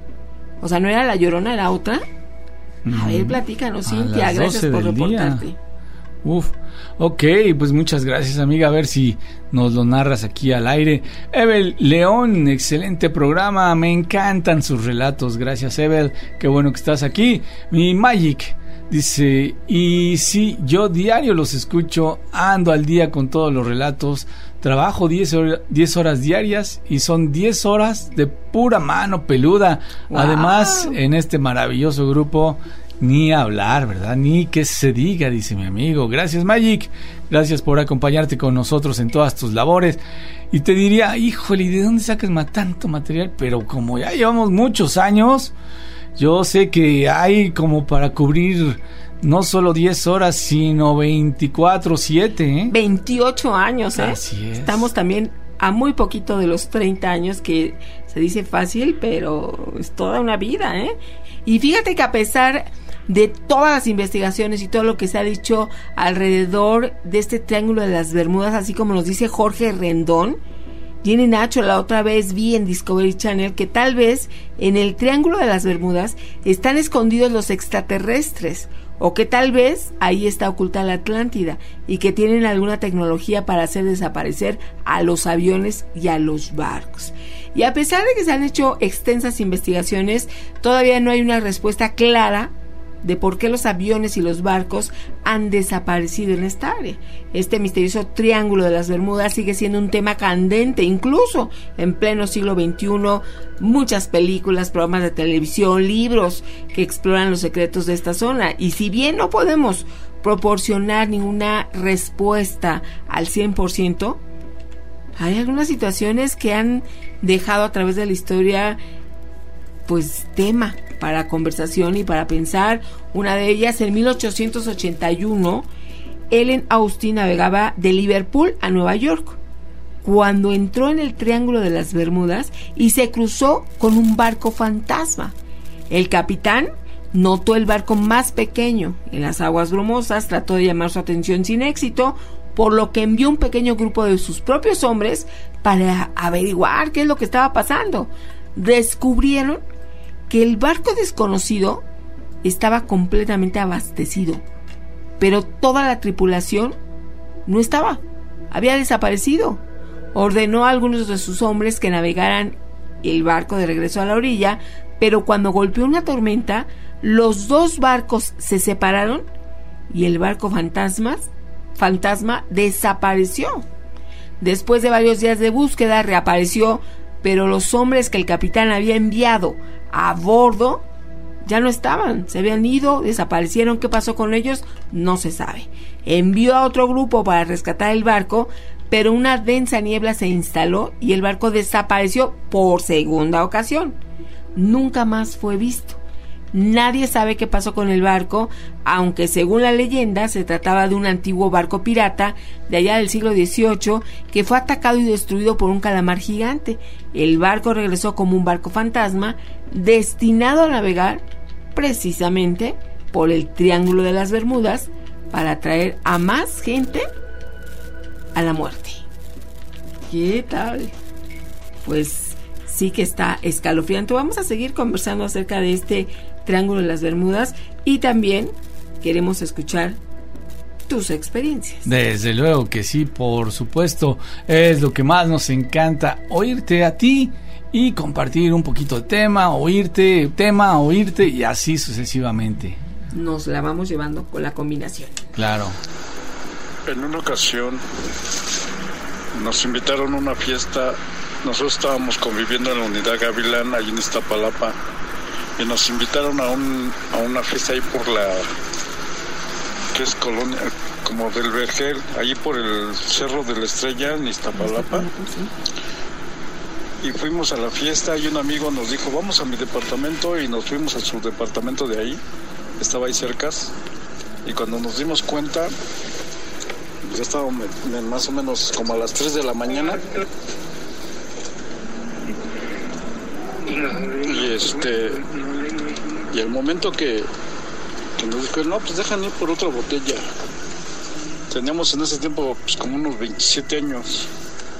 O sea, ¿no era la Llorona, era otra? A ver, platícanos, Cintia, gracias por reportarte. Uf, ok, pues muchas gracias, amiga, a ver si nos lo narras aquí al aire. Evel León, excelente programa, me encantan sus relatos, gracias Evel, qué bueno que estás aquí. Mi Magic dice, y sí, yo diario los escucho, ando al día con todos los relatos, trabajo 10 horas diarias y son 10 horas de pura mano peluda. Wow. Además, en este maravilloso grupo, ni hablar, ¿verdad? Ni que se diga, dice mi amigo. Gracias, Magic. Gracias por acompañarte con nosotros en todas tus labores. Y te diría, híjole, ¿de dónde sacas tanto material? Pero como ya llevamos muchos años, yo sé que hay como para cubrir no solo 10 horas, sino 24/7, ¿eh? 28 años, ¿eh? Así es. Estamos también a muy poquito de los 30 años, que se dice fácil, pero es toda una vida, ¿eh? Y fíjate que a pesar de todas las investigaciones y todo lo que se ha dicho alrededor de este Triángulo de las Bermudas, así como nos dice Jorge Rendón, Gina y Nacho, la otra vez vi en Discovery Channel que tal vez en el Triángulo de las Bermudas están escondidos los extraterrestres, o que tal vez ahí está oculta la Atlántida y que tienen alguna tecnología para hacer desaparecer a los aviones y a los barcos. Y a pesar de que se han hecho extensas investigaciones, todavía no hay una respuesta clara de por qué los aviones y los barcos han desaparecido en esta área. Este misterioso Triángulo de las Bermudas sigue siendo un tema candente, incluso en pleno siglo XXI. Muchas películas, programas de televisión, libros que exploran los secretos de esta zona. Y si bien no podemos proporcionar ninguna respuesta al 100%, hay algunas situaciones que han dejado a través de la historia, pues, tema para conversación y para pensar. Una de ellas, en 1881, Ellen Austin navegaba de Liverpool a Nueva York cuando entró en el Triángulo de las Bermudas y se cruzó con un barco fantasma. El capitán notó el barco más pequeño en las aguas brumosas, trató de llamar su atención sin éxito, por lo que envió un pequeño grupo de sus propios hombres para averiguar qué es lo que estaba pasando. Descubrieron que el barco desconocido estaba completamente abastecido, pero toda la tripulación no estaba, había desaparecido. Ordenó a algunos de sus hombres que navegaran el barco de regreso a la orilla, pero cuando golpeó una tormenta, los dos barcos se separaron y el barco fantasma desapareció. Después de varios días de búsqueda, reapareció, pero los hombres que el capitán había enviado a bordo ya no estaban, se habían ido, desaparecieron. ¿Qué pasó con ellos? No se sabe. Envió a otro grupo para rescatar el barco, pero una densa niebla se instaló y el barco desapareció por segunda ocasión. Nunca más fue visto. Nadie sabe qué pasó con el barco, aunque según la leyenda se trataba de un antiguo barco pirata de allá del siglo XVIII que fue atacado y destruido por un calamar gigante. El barco regresó como un barco fantasma destinado a navegar precisamente por el Triángulo de las Bermudas para atraer a más gente a la muerte. ¿Qué tal? Pues sí que está escalofriante. Vamos a seguir conversando acerca de este Triángulo de las Bermudas y también queremos escuchar tus experiencias. Desde luego que sí, por supuesto, es lo que más nos encanta, oírte a ti y compartir un poquito de tema, oírte y así sucesivamente. Nos la vamos llevando con la combinación. Claro. En una ocasión nos invitaron a una fiesta. Nosotros estábamos conviviendo en la unidad Gavilán, allí en Iztapalapa, y nos invitaron a una fiesta ahí por la, que es colonia, como del Vergel, allí por el Cerro de la Estrella, en Iztapalapa. Y fuimos a la fiesta y un amigo nos dijo, vamos a mi departamento, y nos fuimos a su departamento de ahí, estaba ahí cerca, y cuando nos dimos cuenta, ya estábamos más o menos como a las 3 de la mañana. Y el momento que nos dijo, no, pues dejan ir por otra botella. Teníamos en ese tiempo pues como unos 27 años.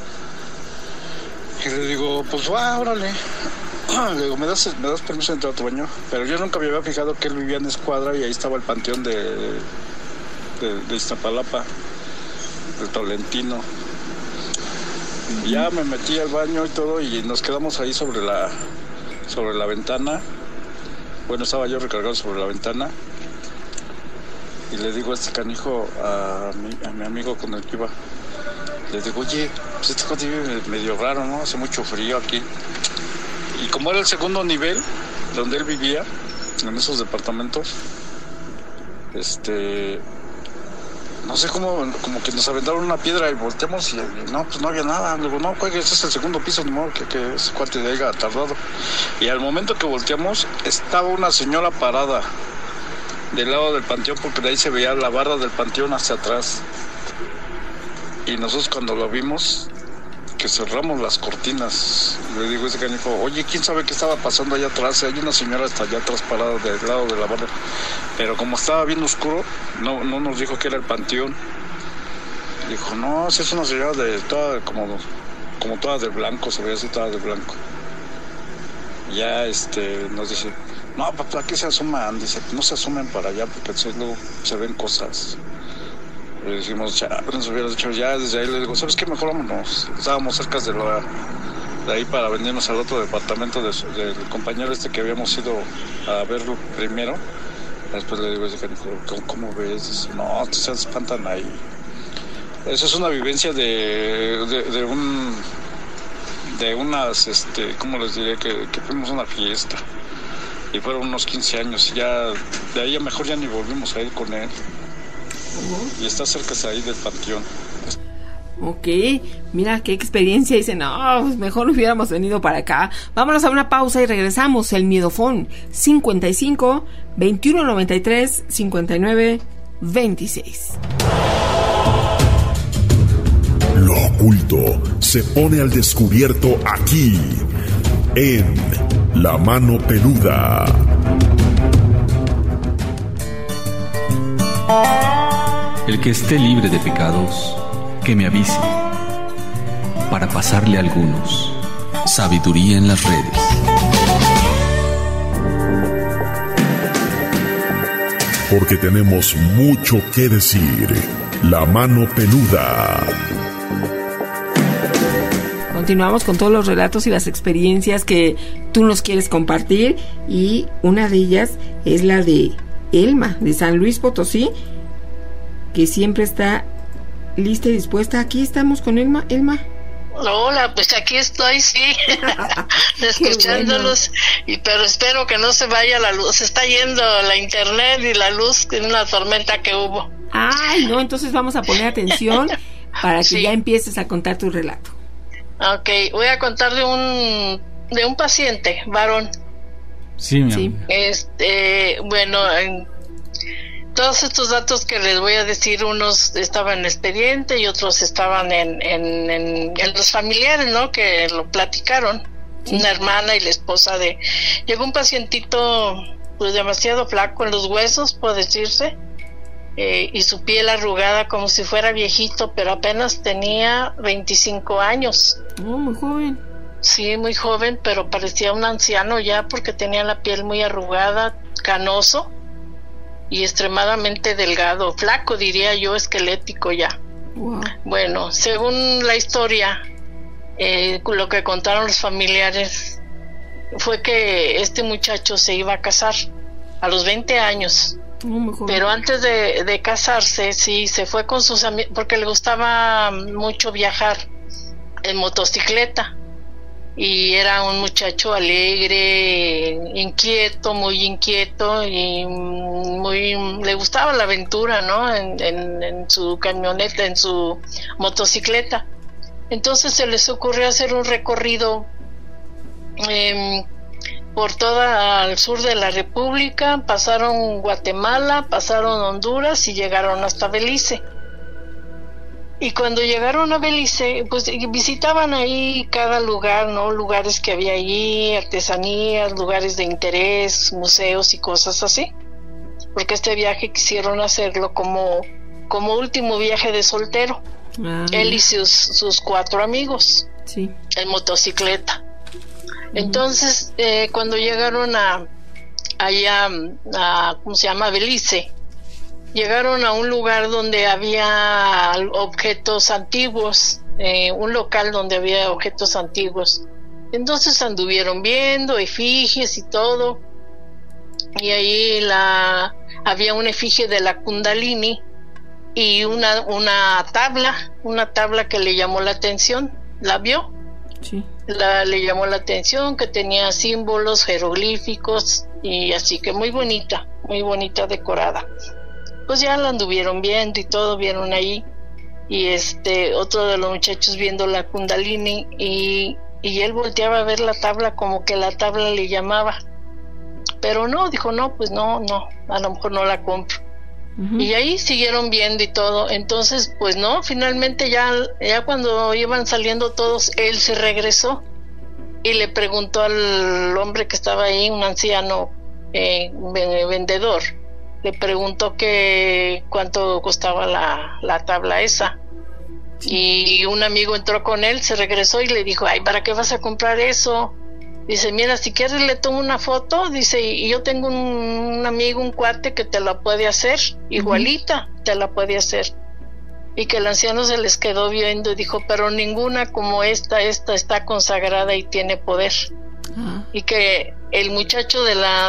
Y le digo, pues va, órale. Le digo, ¿me das permiso de entrar a tu baño? Pero yo nunca me había fijado que él vivía en Escuadra y ahí estaba el panteón de Iztapalapa, de Tolentino. Y ya me metí al baño y todo, y nos quedamos ahí sobre la ventana. Bueno, estaba yo recargado sobre la ventana. Y le digo a este canijo, a mi amigo con el que iba, le digo, oye, pues este cuate vive medio raro, ¿no? Hace mucho frío aquí. Y como era el segundo nivel donde él vivía, en esos departamentos, no sé cómo, como que nos aventaron una piedra y volteamos y no, pues no había nada. Le digo, no, este es el segundo piso, ni modo que ese cuate de ahí haya tardado. Y al momento que volteamos, estaba una señora parada del lado del panteón, porque de ahí se veía la barra del panteón hacia atrás. Y nosotros cuando lo vimos, que cerramos las cortinas, le digo a ese canijo, oye, ¿quién sabe qué estaba pasando allá atrás? Hay una señora hasta allá atrás parada del lado de la barra. Pero como estaba bien oscuro, no nos dijo que era el panteón. Dijo, no, si es una señora de toda, como toda de blanco, se veía así toda de blanco. Ya nos dice, no, papá, ¿qué se asoman? Dice, no se asomen para allá porque luego se ven cosas. Le dijimos, ya, nos hubiera dicho ya, desde ahí le digo, ¿sabes qué? Mejor vámonos. Estábamos cerca de ahí para venirnos al otro departamento del compañero que habíamos ido a verlo primero. Después le digo, ¿cómo ves? Dice, no, se espantan ahí. Eso es una vivencia de unas, ¿cómo les diré? Que fuimos a una fiesta. Y fueron unos 15 años. Y ya, de ahí a mejor ya ni volvimos a ir con él. Y está cerca ahí del panteón. Ok, mira qué experiencia. Dice, no, pues mejor hubiéramos venido para acá. Vámonos a una pausa y regresamos. El Miedofón 55 21 93 59 26. Lo oculto se pone al descubierto aquí en La Mano Peluda. El que esté libre de pecados, que me avise, para pasarle a algunos sabiduría en las redes. Porque tenemos mucho que decir. La Mano Peluda. Continuamos con todos los relatos y las experiencias que tú nos quieres compartir, y una de ellas es la de Elma, de San Luis Potosí, que siempre está lista y dispuesta. Aquí estamos con Elma. Hola, pues aquí estoy, sí, escuchándolos, bueno. Pero espero que no se vaya la luz. Se está yendo la internet y la luz en una tormenta que hubo. Ay, no, entonces vamos a poner atención para que sí, ya empieces a contar tu relato. Ok, voy a contar de un paciente, varón. Sí, mi amor. Bueno, todos estos datos que les voy a decir, unos estaban en el expediente y otros estaban en los familiares, ¿no? Que lo platicaron. Sí. Una hermana y la esposa llegó un pacientito pues demasiado flaco en los huesos, puede decirse, y su piel arrugada como si fuera viejito, pero apenas tenía 25 años. Oh, muy joven. Sí, muy joven, pero parecía un anciano ya porque tenía la piel muy arrugada, canoso y extremadamente delgado, flaco diría yo, esquelético ya. Wow. Bueno, según la historia, lo que contaron los familiares fue que este muchacho se iba a casar a los 20 años. Pero antes de casarse, sí, se fue con sus amigos, porque le gustaba mucho viajar en motocicleta. Y era un muchacho alegre, inquieto, muy inquieto, y le gustaba la aventura, ¿no? En su camioneta, en su motocicleta. Entonces se les ocurrió hacer un recorrido por toda el sur de la República, pasaron Guatemala, pasaron Honduras y llegaron hasta Belice. Y cuando llegaron a Belice, pues visitaban ahí cada lugar, ¿no? Lugares que había allí, artesanías, lugares de interés, museos y cosas así. Porque este viaje quisieron hacerlo como último viaje de soltero. Él y sus 4 amigos, sí, en motocicleta. Entonces, cuando llegaron allá a ¿cómo se llama? Belice, llegaron a un lugar donde había objetos antiguos, un local donde había objetos antiguos. Entonces anduvieron viendo efigies y todo, y ahí había una efigie de la Kundalini y una tabla que le llamó la atención. ¿La vio? Sí. Le llamó la atención, que tenía símbolos, jeroglíficos, y así que muy bonita decorada. Pues ya la anduvieron viendo y todo, vieron ahí, y otro de los muchachos viendo la Kundalini, y él volteaba a ver la tabla como que la tabla le llamaba, pero no, dijo no, pues no, a lo mejor no la compro. Y ahí siguieron viendo y todo. Entonces pues no, finalmente ya cuando iban saliendo todos, él se regresó y le preguntó al hombre que estaba ahí, un anciano vendedor, le preguntó que cuánto costaba la tabla esa. Sí. Y un amigo entró con él, se regresó y le dijo, ay, ¿para qué vas a comprar eso? Dice, mira, si quieres le tomo una foto, dice, y yo tengo un amigo, un cuate que te la puede hacer, igualita, te la puede hacer. Y que el anciano se les quedó viendo y dijo, pero ninguna como esta está consagrada y tiene poder. Y que el muchacho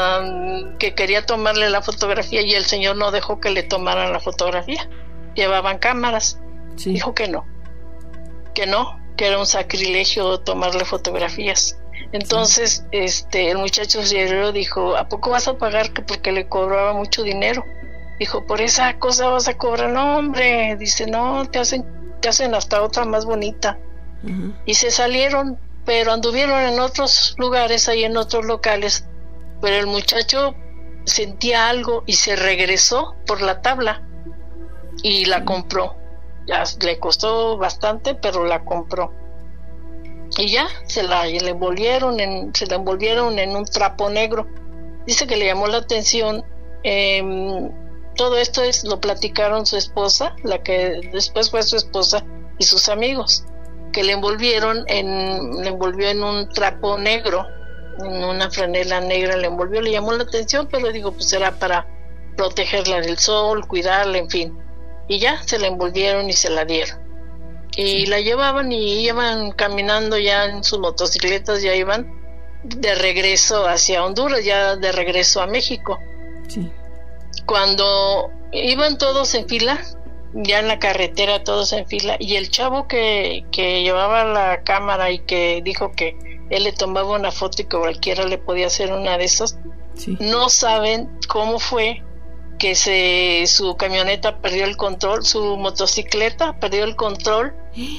que quería tomarle la fotografía, y el señor no dejó que le tomaran la fotografía, llevaban cámaras. Sí. Dijo que no, que era un sacrilegio tomarle fotografías. Entonces el muchacho se dijo, ¿a poco vas a pagar? Que porque le cobraba mucho dinero. Dijo, por esa cosa vas a cobrar. No, hombre, dice, no, te hacen hasta otra más bonita. Y se salieron, pero anduvieron en otros lugares, ahí en otros locales, pero el muchacho sentía algo y se regresó por la tabla y la compró. Ya le costó bastante, pero la compró. Y ya se la envolvieron en un trapo negro. Dice que le llamó la atención. Todo esto lo platicaron su esposa, la que después fue su esposa, y sus amigos, que le envolvió en un trapo negro, en una franela negra, le llamó la atención, pero digo, pues era para protegerla del sol, cuidarla, en fin. Y ya se la envolvieron y se la dieron. Y la llevaban y iban caminando ya en sus motocicletas, ya iban de regreso hacia Honduras, ya de regreso a México. Sí. Cuando iban todos en fila, ya en la carretera todos en fila, y el chavo que llevaba la cámara y que dijo que él le tomaba una foto y que cualquiera le podía hacer una de esas, sí, no saben cómo fue que su camioneta perdió el control, su motocicleta perdió el control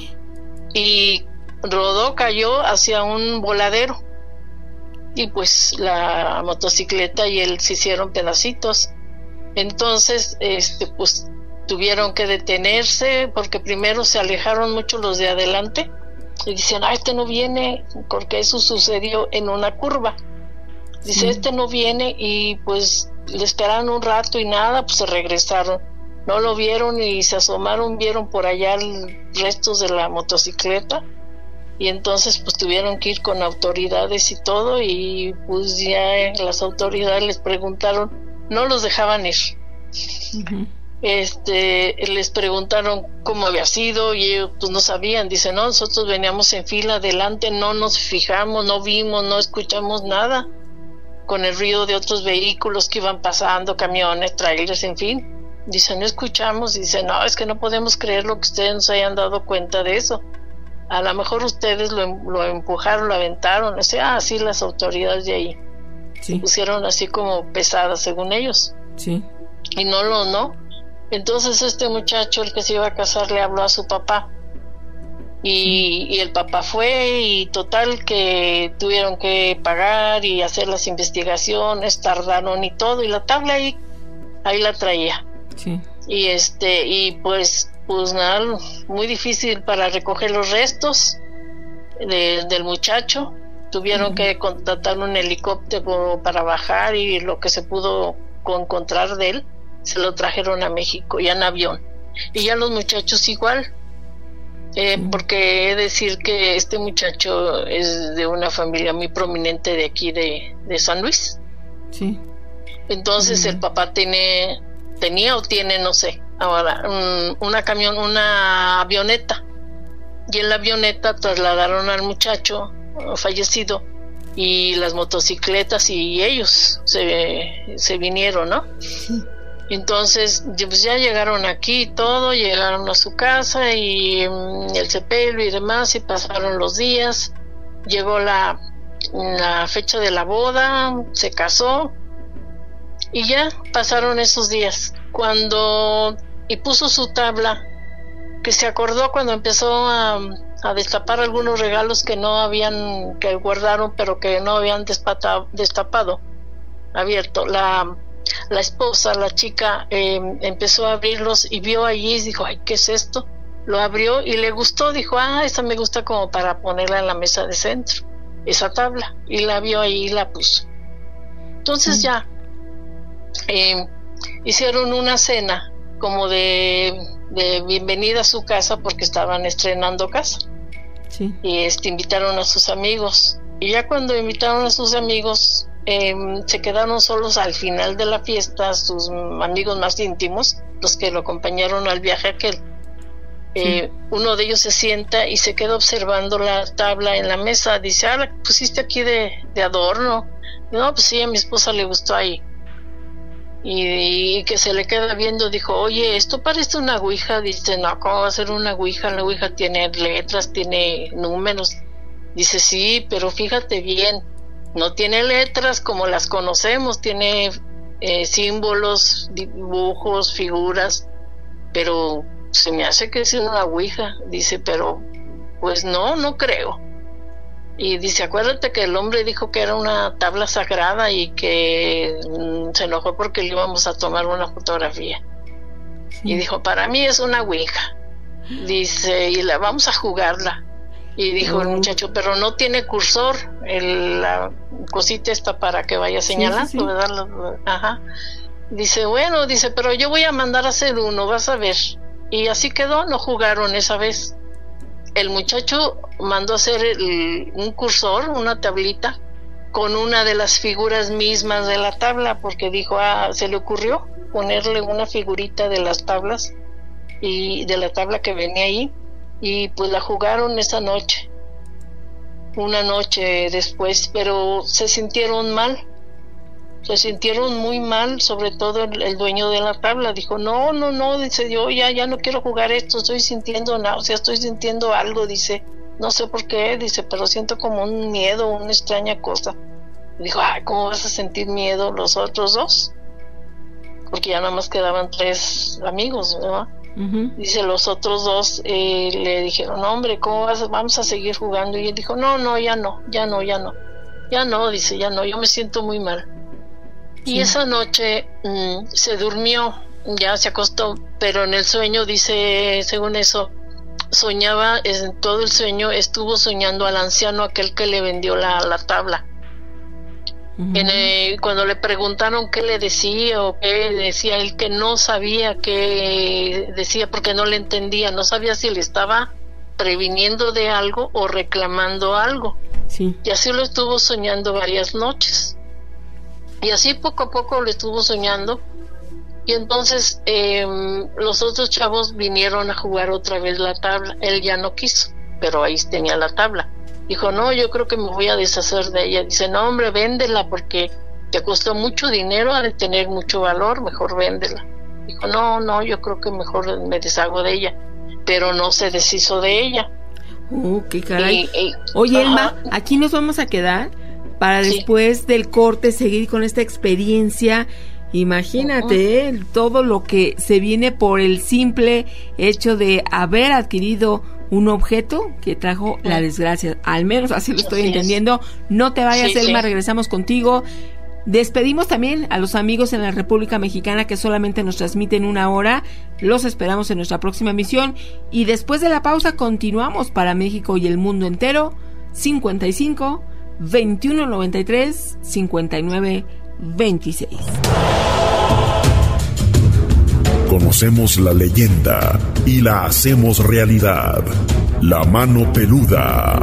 y cayó hacia un voladero, y pues la motocicleta y él se hicieron pedacitos. Entonces pues tuvieron que detenerse, porque primero se alejaron mucho los de adelante y dicen, este no viene, porque eso sucedió en una curva. Dice, este no viene, y pues le esperaron un rato y nada, pues se regresaron. No lo vieron y se asomaron, vieron por allá restos de la motocicleta, y entonces pues tuvieron que ir con autoridades y todo, y pues ya las autoridades les preguntaron, no los dejaban ir. Uh-huh. Les preguntaron cómo había sido y ellos pues no sabían. Dice, no, nosotros veníamos en fila adelante, no nos fijamos, no vimos, no escuchamos nada, con el ruido de otros vehículos que iban pasando, camiones, trailers, en fin. Dice, no escuchamos. Dice, no, es que no podemos creer lo que ustedes nos hayan dado cuenta de eso. A lo mejor ustedes lo empujaron, lo aventaron. O sea, así las autoridades de ahí se pusieron así como pesadas según ellos. Sí. Y no. Entonces este muchacho, el que se iba a casar, le habló a su papá. Y el papá fue, y total que tuvieron que pagar y hacer las investigaciones, tardaron y todo, y la tabla ahí la traía. Sí. Y pues nada, muy difícil para recoger los restos del muchacho. Tuvieron que contratar un helicóptero para bajar, y lo que se pudo encontrar de él se lo trajeron a México ya en avión. Y ya los muchachos igual, porque he de decir que este muchacho es de una familia muy prominente de aquí de San Luis. Sí. Entonces el papá tenía o tiene, no sé, ahora una avioneta, y en la avioneta trasladaron al muchacho fallecido y las motocicletas, y ellos se vinieron, ¿no? Sí. Entonces pues ya llegaron aquí y todo, llegaron a su casa y el sepelio y demás, y pasaron los días, llegó la fecha de la boda, se casó, y ya pasaron esos días. Y puso su tabla, que se acordó cuando empezó a destapar algunos regalos que guardaron, pero que no habían destapado, abierto. La esposa, la chica, empezó a abrirlos y vio allí y dijo, ay, ¿qué es esto? Lo abrió y le gustó, dijo, esta me gusta como para ponerla en la mesa de centro, esa tabla, y la vio ahí y la puso. Entonces ya hicieron una cena como de bienvenida a su casa, porque estaban estrenando casa. Sí. Y invitaron a sus amigos, y ya cuando invitaron a sus amigos, se quedaron solos al final de la fiesta, sus amigos más íntimos, los que lo acompañaron al viaje aquel. Uno de ellos se sienta y se queda observando la tabla en la mesa. Dice, la pusiste aquí de adorno. No, pues sí, a mi esposa le gustó ahí. Y que se le queda viendo, dijo, oye, esto parece una ouija. Dice, no, ¿cómo va a ser una ouija? La ouija tiene letras, tiene números. Dice, sí, pero fíjate bien, no tiene letras como las conocemos, tiene símbolos, dibujos, figuras, pero se me hace que es una ouija. Dice, pero pues no creo. Y dice, acuérdate que el hombre dijo que era una tabla sagrada y que se enojó porque le íbamos a tomar una fotografía. Y dijo, para mí es una ouija. Dice, y vamos a jugarla. Y dijo el muchacho, pero no tiene cursor, la cosita está para que vaya señalando, ¿verdad? Ajá. Dice, bueno, pero yo voy a mandar a hacer uno, vas a ver. Y así quedó, no jugaron esa vez. El muchacho mandó a hacer un cursor, una tablita, con una de las figuras mismas de la tabla, porque dijo, se le ocurrió ponerle una figurita de las tablas, y de la tabla que venía ahí, y pues la jugaron esa noche, una noche después, pero se sintieron muy mal, sobre todo el dueño de la tabla. Dijo, no, dice, yo ya no quiero jugar esto, estoy sintiendo náusea, estoy sintiendo algo, dice, no sé por qué, dice, pero siento como un miedo, una extraña cosa. Dijo, ¿cómo vas a sentir miedo los otros dos? Porque ya nada más quedaban 3 amigos, ¿verdad? Uh-huh. Dice, los otros 2 le dijeron, no, hombre, ¿cómo vamos a seguir jugando? Y él dijo, no, ya no, dice, ya no, yo me siento muy mal. Sí. Y esa noche se durmió, ya se acostó, pero en el sueño, dice, según eso, soñaba, en todo el sueño estuvo soñando al anciano aquel que le vendió la tabla. Uh-huh. Cuando le preguntaron qué le decía o qué decía, él que no sabía qué decía porque no le entendía, no sabía si le estaba previniendo de algo o reclamando algo. Sí. Y así lo estuvo soñando varias noches. Y así poco a poco lo estuvo soñando. Y entonces los otros chavos vinieron a jugar otra vez la tabla. Él ya no quiso, pero ahí tenía la tabla. Dijo, no, yo creo que me voy a deshacer de ella. Dice, no, hombre, véndela porque te costó mucho dinero, ha de tener mucho valor, mejor véndela. Dijo, no, yo creo que mejor me deshago de ella. Pero no se deshizo de ella. Qué caray. Oye, Elma, aquí nos vamos a quedar para después del corte seguir con esta experiencia. Imagínate, todo lo que se viene por el simple hecho de haber adquirido un objeto que trajo la desgracia. Al menos así lo estoy entendiendo. No te vayas, Elma, regresamos contigo. Despedimos también a los amigos en la República Mexicana que solamente nos transmiten 1 hora. Los esperamos en nuestra próxima emisión. Y después de la pausa continuamos para México y el mundo entero. 55 21 93 59 26. Conocemos la leyenda y la hacemos realidad. La mano peluda.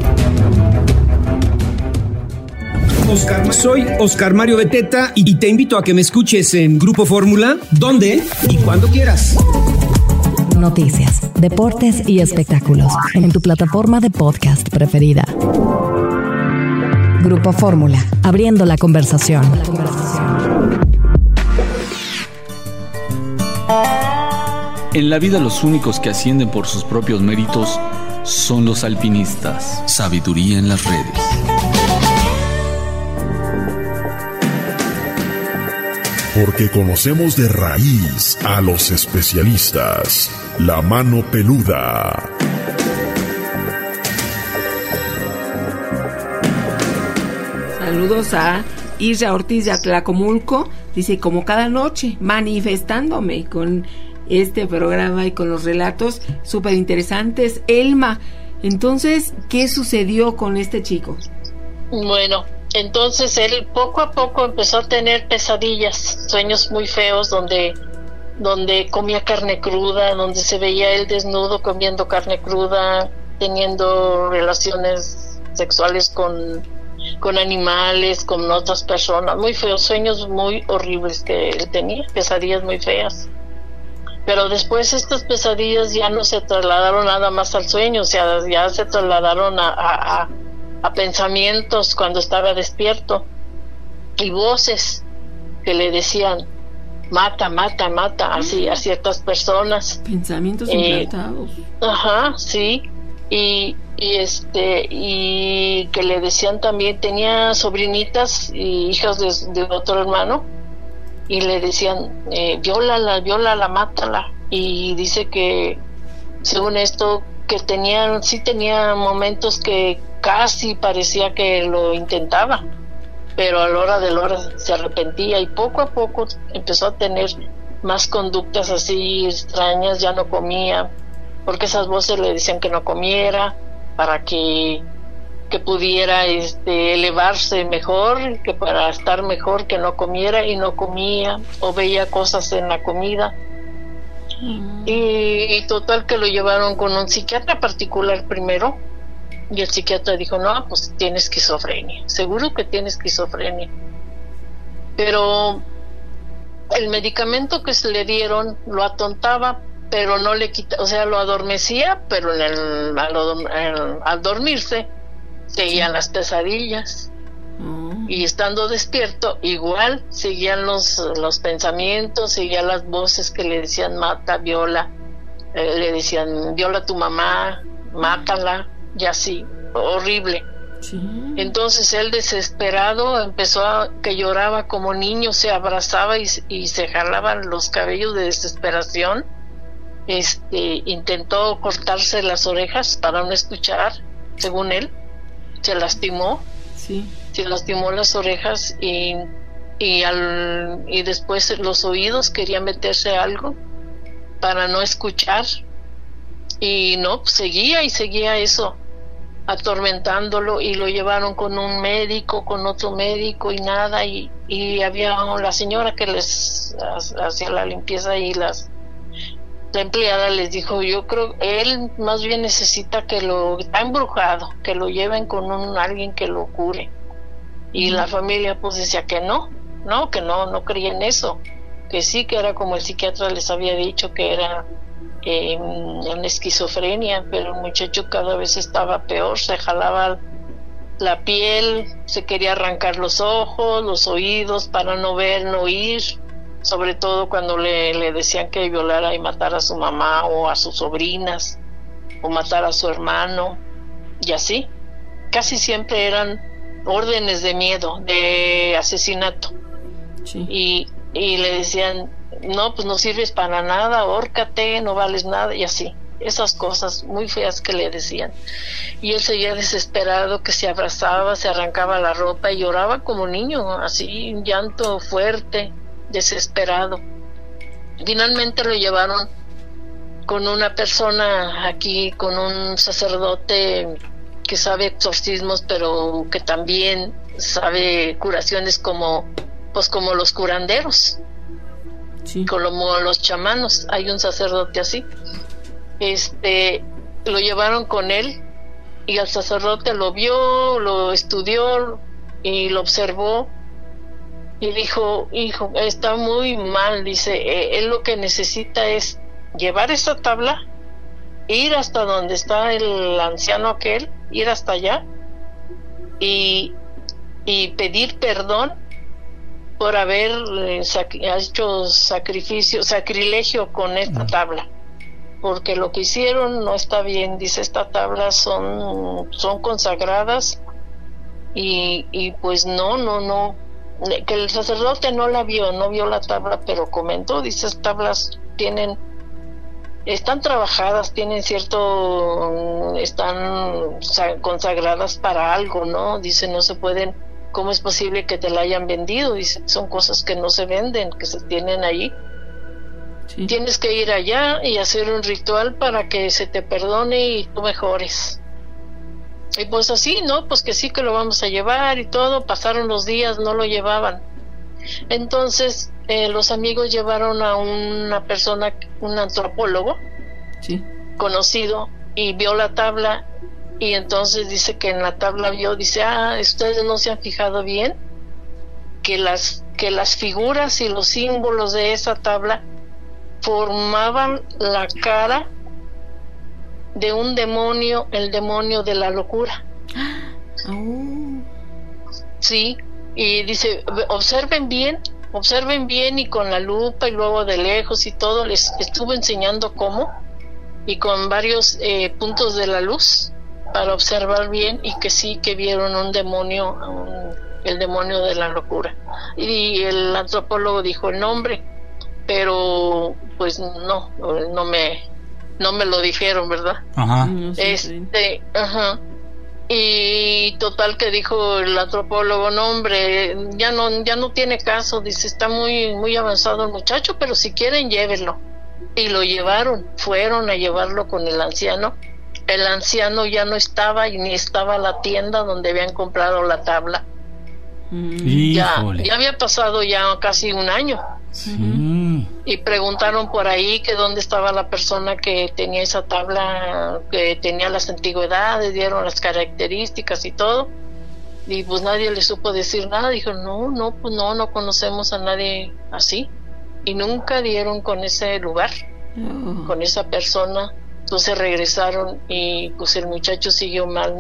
Soy Oscar Mario Beteta y te invito a que me escuches en Grupo Fórmula, donde y cuando quieras. Noticias, deportes y espectáculos en tu plataforma de podcast preferida. Grupo Fórmula, abriendo la conversación. En la vida los únicos que ascienden por sus propios méritos son los alpinistas. Sabiduría en las redes. Porque conocemos de raíz a los especialistas. La mano peluda. Saludos a Isra Ortiz de Atlacomulco. Dice, como cada noche, manifestándome con este programa y con los relatos súper interesantes. Elma, entonces, ¿qué sucedió con este chico? Bueno, entonces él poco a poco empezó a tener pesadillas, sueños muy feos donde comía carne cruda, donde se veía él desnudo comiendo carne cruda, teniendo relaciones sexuales con animales, con otras personas, muy feos, sueños muy horribles que él tenía, pesadillas muy feas. Pero después estas pesadillas ya no se trasladaron nada más al sueño, o sea, ya se trasladaron a pensamientos cuando estaba despierto y voces que le decían mata, mata, mata, así a ciertas personas. Pensamientos implantados. Ajá, sí. Y que le decían también, tenía sobrinitas y hijas de otro hermano y le decían viólala, mátala. Y dice que según esto que tenía momentos que casi parecía que lo intentaba, pero a la hora de la hora se arrepentía y poco a poco empezó a tener más conductas así extrañas, ya no comía, porque esas voces le decían que no comiera para que pudiera elevarse mejor, que para estar mejor que no comiera, y no comía o veía cosas en la comida. Y total que lo llevaron con un psiquiatra particular primero y el psiquiatra dijo, no, pues tiene esquizofrenia, seguro que tiene esquizofrenia. Pero el medicamento que se le dieron lo atontaba, pero no le quita, o sea, lo adormecía, pero al dormirse seguían las pesadillas. Y estando despierto igual seguían los pensamientos, seguían las voces que le decían mata, viola, le decían viola a tu mamá, mátala, y así, horrible. Sí. Entonces él desesperado empezó que lloraba como niño, se abrazaba y se jalaban los cabellos de desesperación. Intentó cortarse las orejas para no escuchar, según él, se lastimó. Sí. Se lastimó las orejas y después los oídos, quería meterse algo para no escuchar y no, pues seguía eso atormentándolo, y lo llevaron con un médico, con otro médico y nada, y había la señora que les hacía la limpieza y la empleada les dijo, yo creo él más bien necesita está embrujado, que lo lleven con alguien que lo cure. Y la familia pues decía que no creía en eso, que sí, que era como el psiquiatra les había dicho, que era una esquizofrenia, pero el muchacho cada vez estaba peor, se jalaba la piel, se quería arrancar los ojos, los oídos para no ver, no oír, sobre todo cuando le decían que violara y matara a su mamá o a sus sobrinas o matara a su hermano y así. Casi siempre eran órdenes de miedo, de asesinato. Sí. Y le decían, no, pues no sirves para nada, ahórcate, no vales nada, y así. Esas cosas muy feas que le decían. Y él seguía desesperado, que se abrazaba, se arrancaba la ropa y lloraba como niño, así, un llanto fuerte, desesperado. Finalmente lo llevaron con una persona aquí, con un sacerdote que sabe exorcismos, pero que también sabe curaciones como los curanderos, sí, como los chamanos. Hay un sacerdote así. Lo llevaron con él y el sacerdote lo vio, lo estudió y lo observó y dijo, hijo, está muy mal, dice, él lo que necesita es llevar esa tabla, ir hasta donde está el anciano aquel, ir hasta allá y pedir perdón por haber hecho sacrilegio con esta tabla, porque lo que hicieron no está bien. Dice, estas tablas son consagradas y pues no, que el sacerdote no vio la tabla, pero comentó, dice, estas tablas están trabajadas, tienen están consagradas para algo, ¿no? Dice, no se pueden, ¿cómo es posible que te la hayan vendido? Dice, son cosas que no se venden, que se tienen ahí. Sí. Tienes que ir allá y hacer un ritual para que se te perdone y tú mejores. Y pues así, ¿no? Pues que sí, que lo vamos a llevar y todo. Pasaron los días, no lo llevaban. Entonces los amigos llevaron a una persona, un antropólogo, sí, conocido, y vio la tabla. Y entonces dice que en la tabla dice, ustedes no se han fijado bien que las figuras y los símbolos de esa tabla formaban la cara de un demonio, el demonio de la locura. Sí, y dice, observen bien y con la lupa y luego de lejos y todo, les estuvo enseñando cómo, y con varios puntos de la luz para observar bien, y que sí, que vieron un demonio, el demonio de la locura. Y el antropólogo dijo el nombre, pero pues no me lo dijeron, ¿verdad? Ajá. Ajá. Y total que dijo el antropólogo, no, hombre, ya no tiene caso, dice, está muy muy avanzado el muchacho, pero si quieren llévenlo. Y lo fueron a llevarlo con el anciano. El anciano ya no estaba, y ni estaba la tienda donde habían comprado la tabla. Ya había pasado ya casi un año. Sí. Y preguntaron por ahí que dónde estaba la persona que tenía esa tabla, que tenía las antigüedades, dieron las características y todo, y pues nadie le supo decir nada. Dijo, no conocemos a nadie así, y nunca dieron con ese lugar, con esa persona. Entonces regresaron y pues el muchacho siguió mal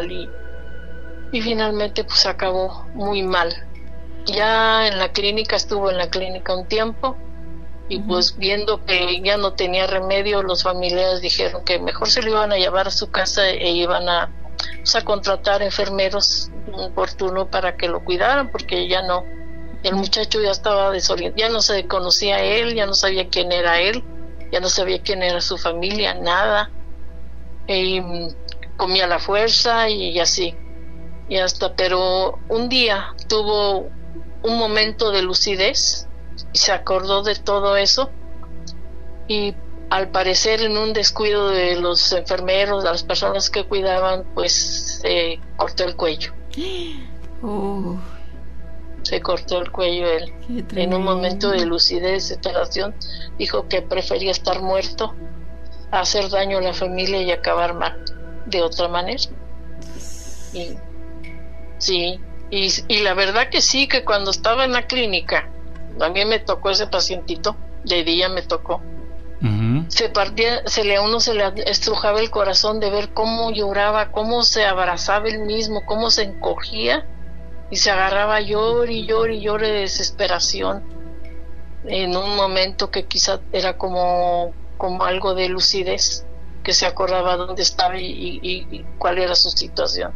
y finalmente pues acabó muy mal. Ya estuvo en la clínica un tiempo, y pues viendo que ya no tenía remedio, los familiares dijeron que mejor se lo iban a llevar a su casa e iban a contratar enfermeros por turno para que lo cuidaran, porque ya no, el muchacho ya estaba desorientado, ya no se conocía a él, ya no sabía quién era él, ya no sabía quién era su familia, nada, y comía a la fuerza y así, y hasta, pero un día tuvo un momento de lucidez y se acordó de todo eso, y al parecer en un descuido de los enfermeros, de las personas que cuidaban, pues se cortó el cuello. Se cortó el cuello él. En un momento de lucidez, desesperación, dijo que prefería estar muerto a hacer daño a la familia y acabar mal de otra manera. Y sí, y la verdad que sí, que cuando estaba en la clínica, a mí me tocó ese pacientito, de día me tocó. Se partía, a uno se le estrujaba el corazón de ver cómo lloraba, cómo se abrazaba él mismo, cómo se encogía y se agarraba llore y llore y llore de desesperación en un momento que quizá era como algo de lucidez, que se acordaba dónde estaba y cuál era su situación.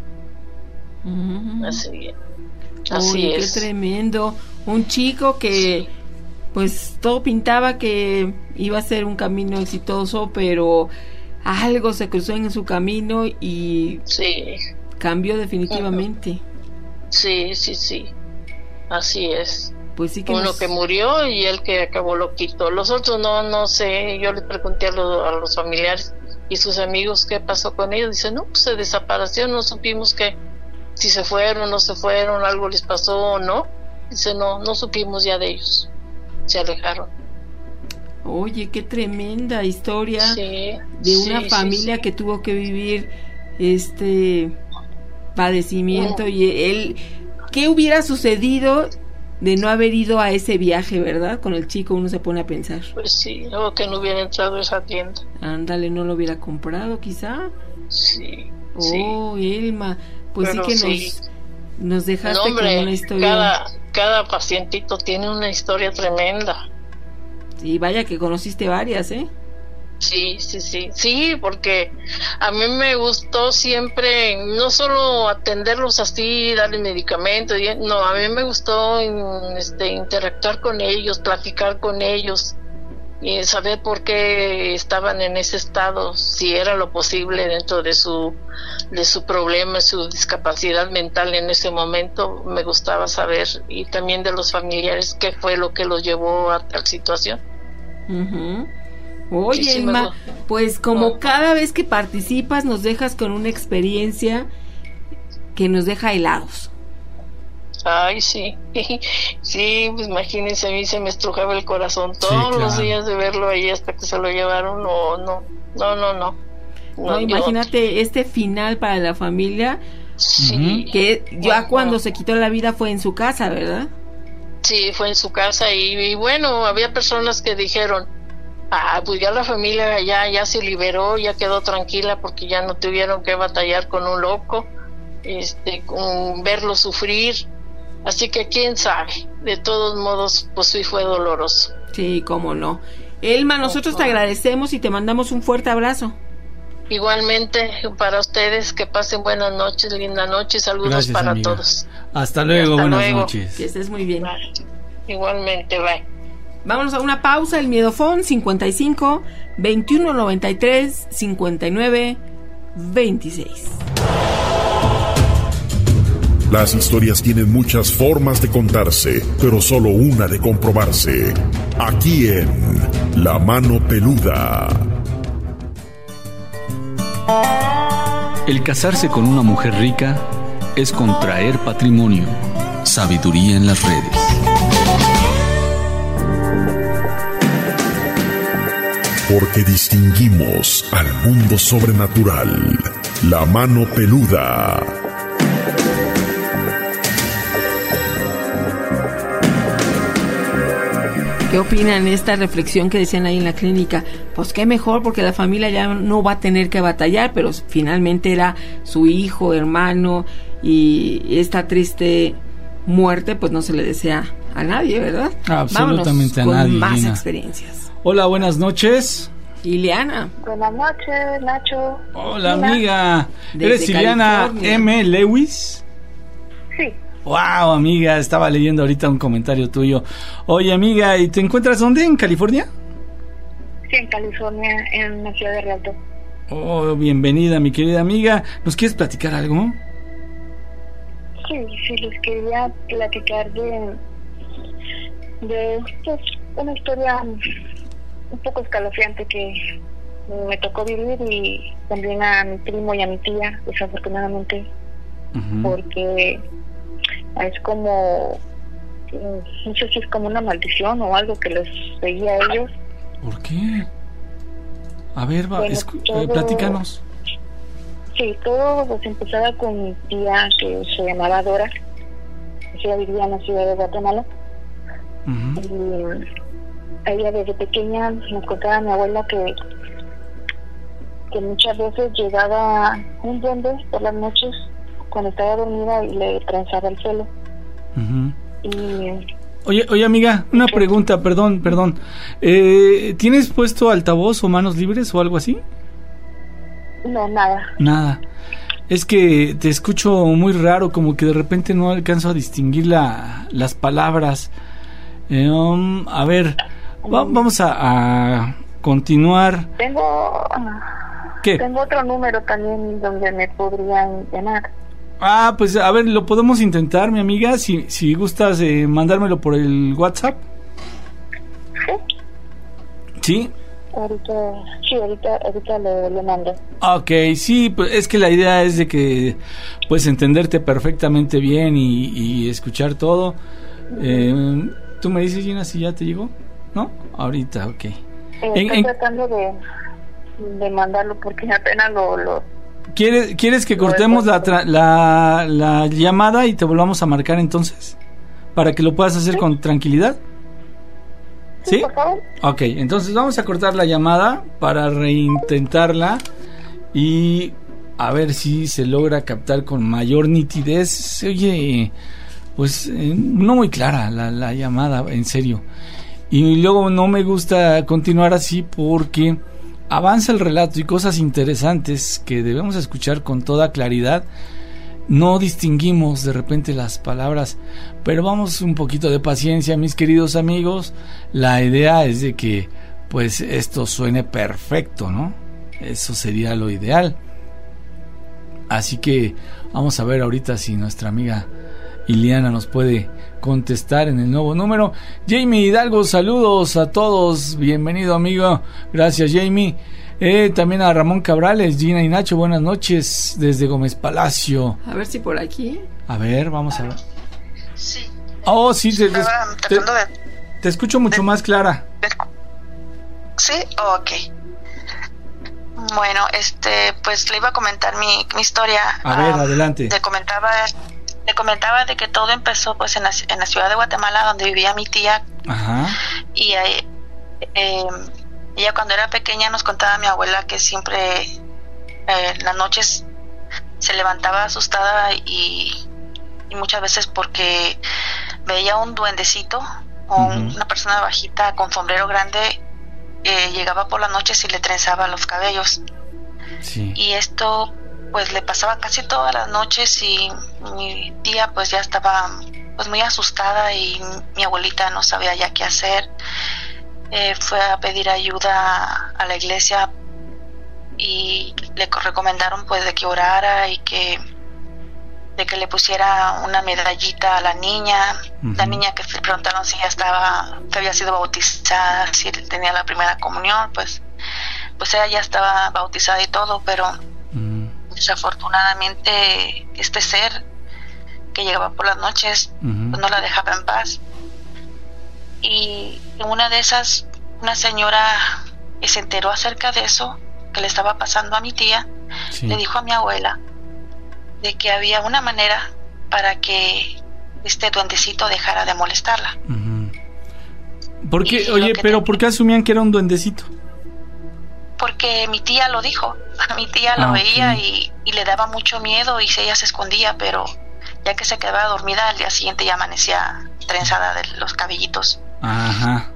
Así es. Qué tremendo. Un chico que pues todo pintaba que iba a ser un camino exitoso, pero algo se cruzó en su camino y cambió definitivamente. Sí, así es. Pues sí que uno que murió y el que acabó loquito. Los otros no sé, yo le pregunté a los familiares y sus amigos qué pasó con ellos. Dicen, no, pues se desapareció, no supimos que si se fueron, no se fueron, algo les pasó o no. Dice, no supimos ya de ellos, se alejaron. Oye, qué tremenda historia de una familia que tuvo que vivir este padecimiento. Y él, ¿qué hubiera sucedido de no haber ido a ese viaje, verdad? Con el chico uno se pone a pensar. Pues sí, o que no hubiera entrado a esa tienda. Ándale, no lo hubiera comprado quizá. Sí. Elma, pues pero sí que nos dejaste con una historia. Cada pacientito tiene una historia tremenda. Y vaya que conociste varias, ¿eh? Sí, porque a mí me gustó siempre no solo atenderlos así, darles medicamentos, no, a mí me gustó interactuar con ellos, platicar con ellos y saber por qué estaban en ese estado, si era lo posible dentro de su problema, su discapacidad mental en ese momento. Me gustaba saber, y también de los familiares, qué fue lo que los llevó a tal situación. Oye, Elma, pues como cada vez que participas nos dejas con una experiencia que nos deja helados. Ay, sí, pues imagínense, a mí se me estrujaba el corazón todos los días de verlo ahí hasta que se lo llevaron. No, imagínate este final para la familia, que ya cuando se quitó la vida fue en su casa, ¿verdad? Sí, fue en su casa y bueno, había personas que dijeron, pues ya la familia ya se liberó, ya quedó tranquila porque ya no tuvieron que batallar con un loco, con verlo sufrir. Así que quién sabe, de todos modos, pues sí fue doloroso. Sí, cómo no. Elma, nosotros te agradecemos y te mandamos un fuerte abrazo. Igualmente para ustedes, que pasen buenas noches, linda noche, saludos. Gracias, para amiga. Todos. Hasta luego, buenas noches. Que estés muy bien. Vale. Igualmente, bye. Vámonos a una pausa. El Miedofón 55 21 93 59 26. Las historias tienen muchas formas de contarse, pero solo una de comprobarse. Aquí en La Mano Peluda. El casarse con una mujer rica es contraer patrimonio. Sabiduría en las redes. Porque distinguimos al mundo sobrenatural. La Mano Peluda. ¿Qué opinan de esta reflexión que decían ahí en la clínica? Pues qué mejor, porque la familia ya no va a tener que batallar, pero finalmente era su hijo, hermano, y esta triste muerte pues no se le desea a nadie, ¿verdad? Absolutamente. Vámonos a nadie. Con más Gina. Experiencias. Hola, buenas noches. Ileana. Buenas noches, Nacho. Hola, amiga. ¿Eres Ileana M. Lewis? Sí. Wow, amiga, estaba leyendo ahorita un comentario tuyo. Oye, amiga, ¿y te encuentras dónde? ¿En California? Sí, en California, en la ciudad de Rialto. Oh, bienvenida, mi querida amiga. ¿Nos quieres platicar algo? Sí, les quería platicar de pues, una historia un poco escalofriante que me tocó vivir, y también a mi primo y a mi tía, desafortunadamente, porque es como no sé si es como una maldición o algo que les seguía a ellos. ¿Por qué? A ver, platícanos. Sí, todo pues empezaba con mi tía, que se llamaba Dora. Ella vivía en la ciudad de Guatemala. Y ella desde pequeña nos contaba a mi abuela que muchas veces llegaba un duende por las noches cuando estaba dormida y le trenzaba el pelo. Oye amiga, una pregunta, perdón. ¿Tienes puesto altavoz o manos libres o algo así? No, nada. Nada. Es que te escucho muy raro, como que de repente no alcanzo a distinguir las palabras. A ver, vamos a continuar. Tengo otro número también donde me podrían llamar. Pues a ver, lo podemos intentar, mi amiga, si gustas mandármelo por el WhatsApp. ¿Sí? Ahorita le mando. Ok, sí, pues es que la idea es de que puedes entenderte perfectamente bien y escuchar todo. ¿Tú me dices, Gina, si ya te llegó? ¿No? Ahorita, ok. Estoy tratando de mandarlo porque apenas lo ¿Quieres que cortemos la llamada y te volvamos a marcar entonces? Para que lo puedas hacer con tranquilidad. ¿Sí? Por favor. Ok, entonces vamos a cortar la llamada para reintentarla y a ver si se logra captar con mayor nitidez. Se oye, pues, no muy clara la llamada, en serio. Y luego no me gusta continuar así porque avanza el relato y cosas interesantes que debemos escuchar con toda claridad. No distinguimos de repente las palabras, pero vamos un poquito de paciencia, mis queridos amigos. La idea es de que pues esto suene perfecto, ¿no? Eso sería lo ideal. Así que vamos a ver ahorita si nuestra amiga Iliana nos puede contestar en el nuevo número. Jamie Hidalgo, saludos a todos, bienvenido amigo, gracias Jamie. También a Ramón Cabrales, Gina y Nacho, buenas noches desde Gómez Palacio. A ver si por aquí. A ver, vamos a ver. Sí. Oh, sí, te escucho mucho más clara. Sí, ok. Bueno, pues le iba a comentar mi historia. A ver, adelante. Le comentaba de que todo empezó pues en la ciudad de Guatemala, donde vivía mi tía. Ajá. Y ella cuando era pequeña nos contaba a mi abuela que siempre en las noches se levantaba asustada y muchas veces porque veía un duendecito o una persona bajita con sombrero grande, llegaba por las noches y le trenzaba los cabellos. Sí. Y esto pues le pasaba casi todas las noches y mi tía pues ya estaba pues muy asustada y mi abuelita no sabía ya qué hacer. Fue a pedir ayuda a la iglesia y le recomendaron pues de que orara y de que le pusiera una medallita a la niña. La niña, que le preguntaron si había sido bautizada, si tenía la primera comunión, pues ella ya estaba bautizada y todo, pero desafortunadamente este ser que llegaba por las noches pues no la dejaba en paz. Y en una de esas, una señora que se enteró acerca de eso que le estaba pasando a mi tía, le dijo a mi abuela de que había una manera para que este duendecito dejara de molestarla. ¿Por qué? Oye, pero ¿por qué asumían que era un duendecito? Porque mi tía lo dijo, mi tía lo veía y le daba mucho miedo y ella se escondía, pero ya que se quedaba dormida, al día siguiente ya amanecía trenzada de los cabellitos. Ajá.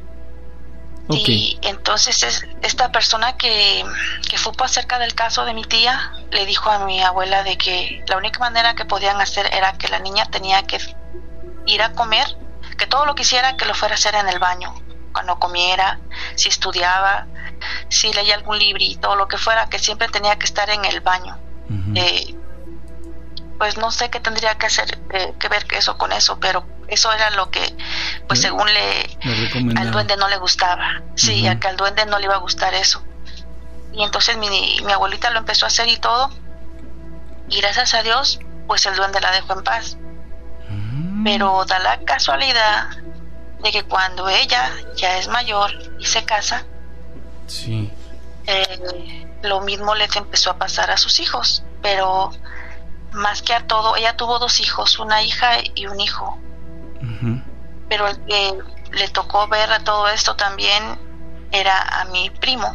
Y entonces esta persona que supo acerca del caso de mi tía le dijo a mi abuela de que la única manera que podían hacer era que la niña tenía que ir a comer, que todo lo que hiciera que lo fuera a hacer en el baño, cuando comiera, si estudiaba, si leía algún librito, lo que fuera, que siempre tenía que estar en el baño. Pues no sé qué tendría que hacer que ver eso con eso, pero eso era lo que pues según al duende no le gustaba. Sí, a que al duende no le iba a gustar eso. Y entonces mi abuelita lo empezó a hacer y todo, y gracias a Dios pues el duende la dejó en paz. Pero da la casualidad de que cuando ella ya es mayor y se casa, sí, lo mismo les empezó a pasar a sus hijos, pero más que a todo, ella tuvo 2 hijos, una hija y un hijo. Pero el que le tocó ver a todo esto también era a mi primo.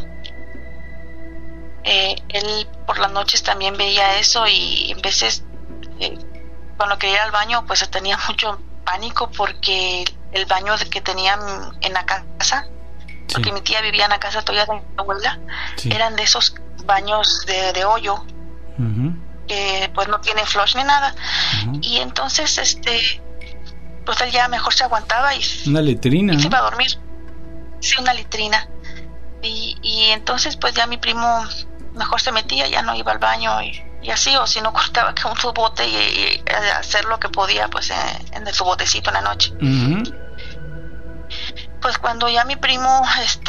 Él por las noches también veía eso y en veces cuando quería ir al baño pues tenía mucho pánico porque el baño que tenían en la casa, porque mi tía vivía en la casa todavía de mi abuela, eran de esos baños de hoyo, que pues no tiene flush ni nada, y entonces pues él ya mejor se aguantaba y una letrina, y se iba a dormir. Sí, una letrina. Y entonces pues ya mi primo mejor se metía, ya no iba al baño y así, o si no cortaba que un su bote y hacer lo que podía pues en su botecito en la noche. Pues cuando ya mi primo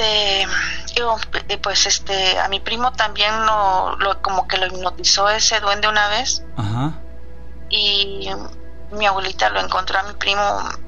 a mi primo también como que lo hipnotizó ese duende una vez. Y mi abuelita lo encontró a mi primo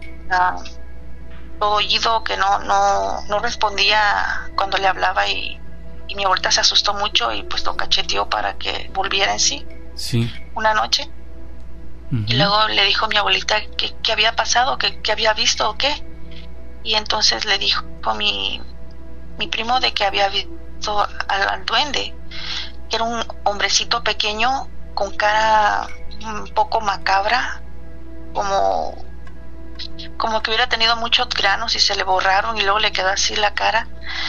todo oído, que no respondía cuando le hablaba, y mi abuelita se asustó mucho y pues lo cacheteó para que volviera en sí. Una noche. Y luego le dijo a mi abuelita qué había pasado, qué había visto o qué. Y entonces le dijo mi primo de que había visto al duende, que era un hombrecito pequeño con cara un poco macabra, como que hubiera tenido muchos granos y se le borraron y luego le quedó así la cara.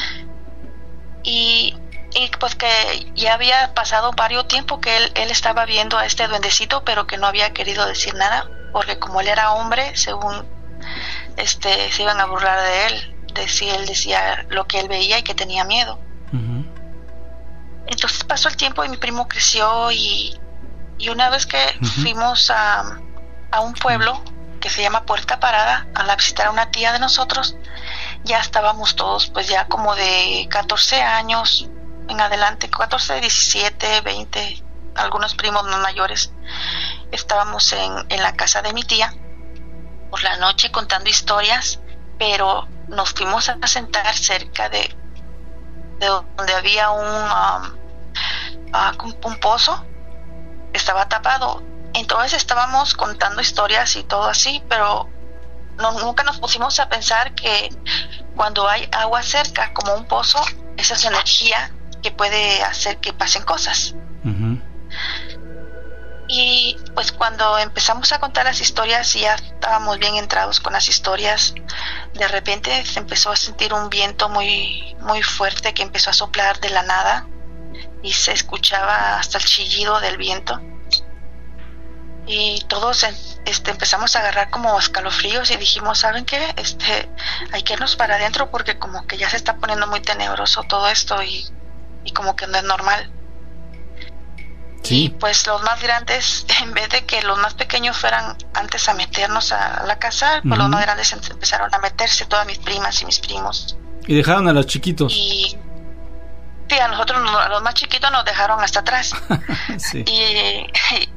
Y pues que ya había pasado varios tiempo que él estaba viendo a este duendecito, pero que no había querido decir nada, porque como él era hombre, según se iban a burlar de él, si él decía lo que él veía y que tenía miedo. Entonces pasó el tiempo y mi primo creció, y una vez que fuimos a un pueblo que se llama Puerta Parada a visitar a una tía de nosotros, ya estábamos todos pues ya como de 14 años en adelante, 14, 17, 20, algunos primos más mayores. Estábamos en la casa de mi tía por la noche contando historias, pero nos fuimos a sentar cerca de donde había un pozo, estaba tapado. Entonces estábamos contando historias y todo así, pero nunca nos pusimos a pensar que cuando hay agua cerca, como un pozo, esa es energía que puede hacer que pasen cosas. Y pues cuando empezamos a contar las historias y ya estábamos bien entrados con las historias, de repente se empezó a sentir un viento muy, muy fuerte que empezó a soplar de la nada y se escuchaba hasta el chillido del viento. Y todos empezamos a agarrar como escalofríos y dijimos, ¿saben qué? Hay que irnos para adentro porque como que ya se está poniendo muy tenebroso todo esto y como que no es normal. Y pues los más grandes, en vez de que los más pequeños fueran antes a meternos a la casa, pues los más grandes empezaron a meterse, todas mis primas y mis primos. Y dejaron a los chiquitos. Y sí, a nosotros, a los más chiquitos nos dejaron hasta atrás. Y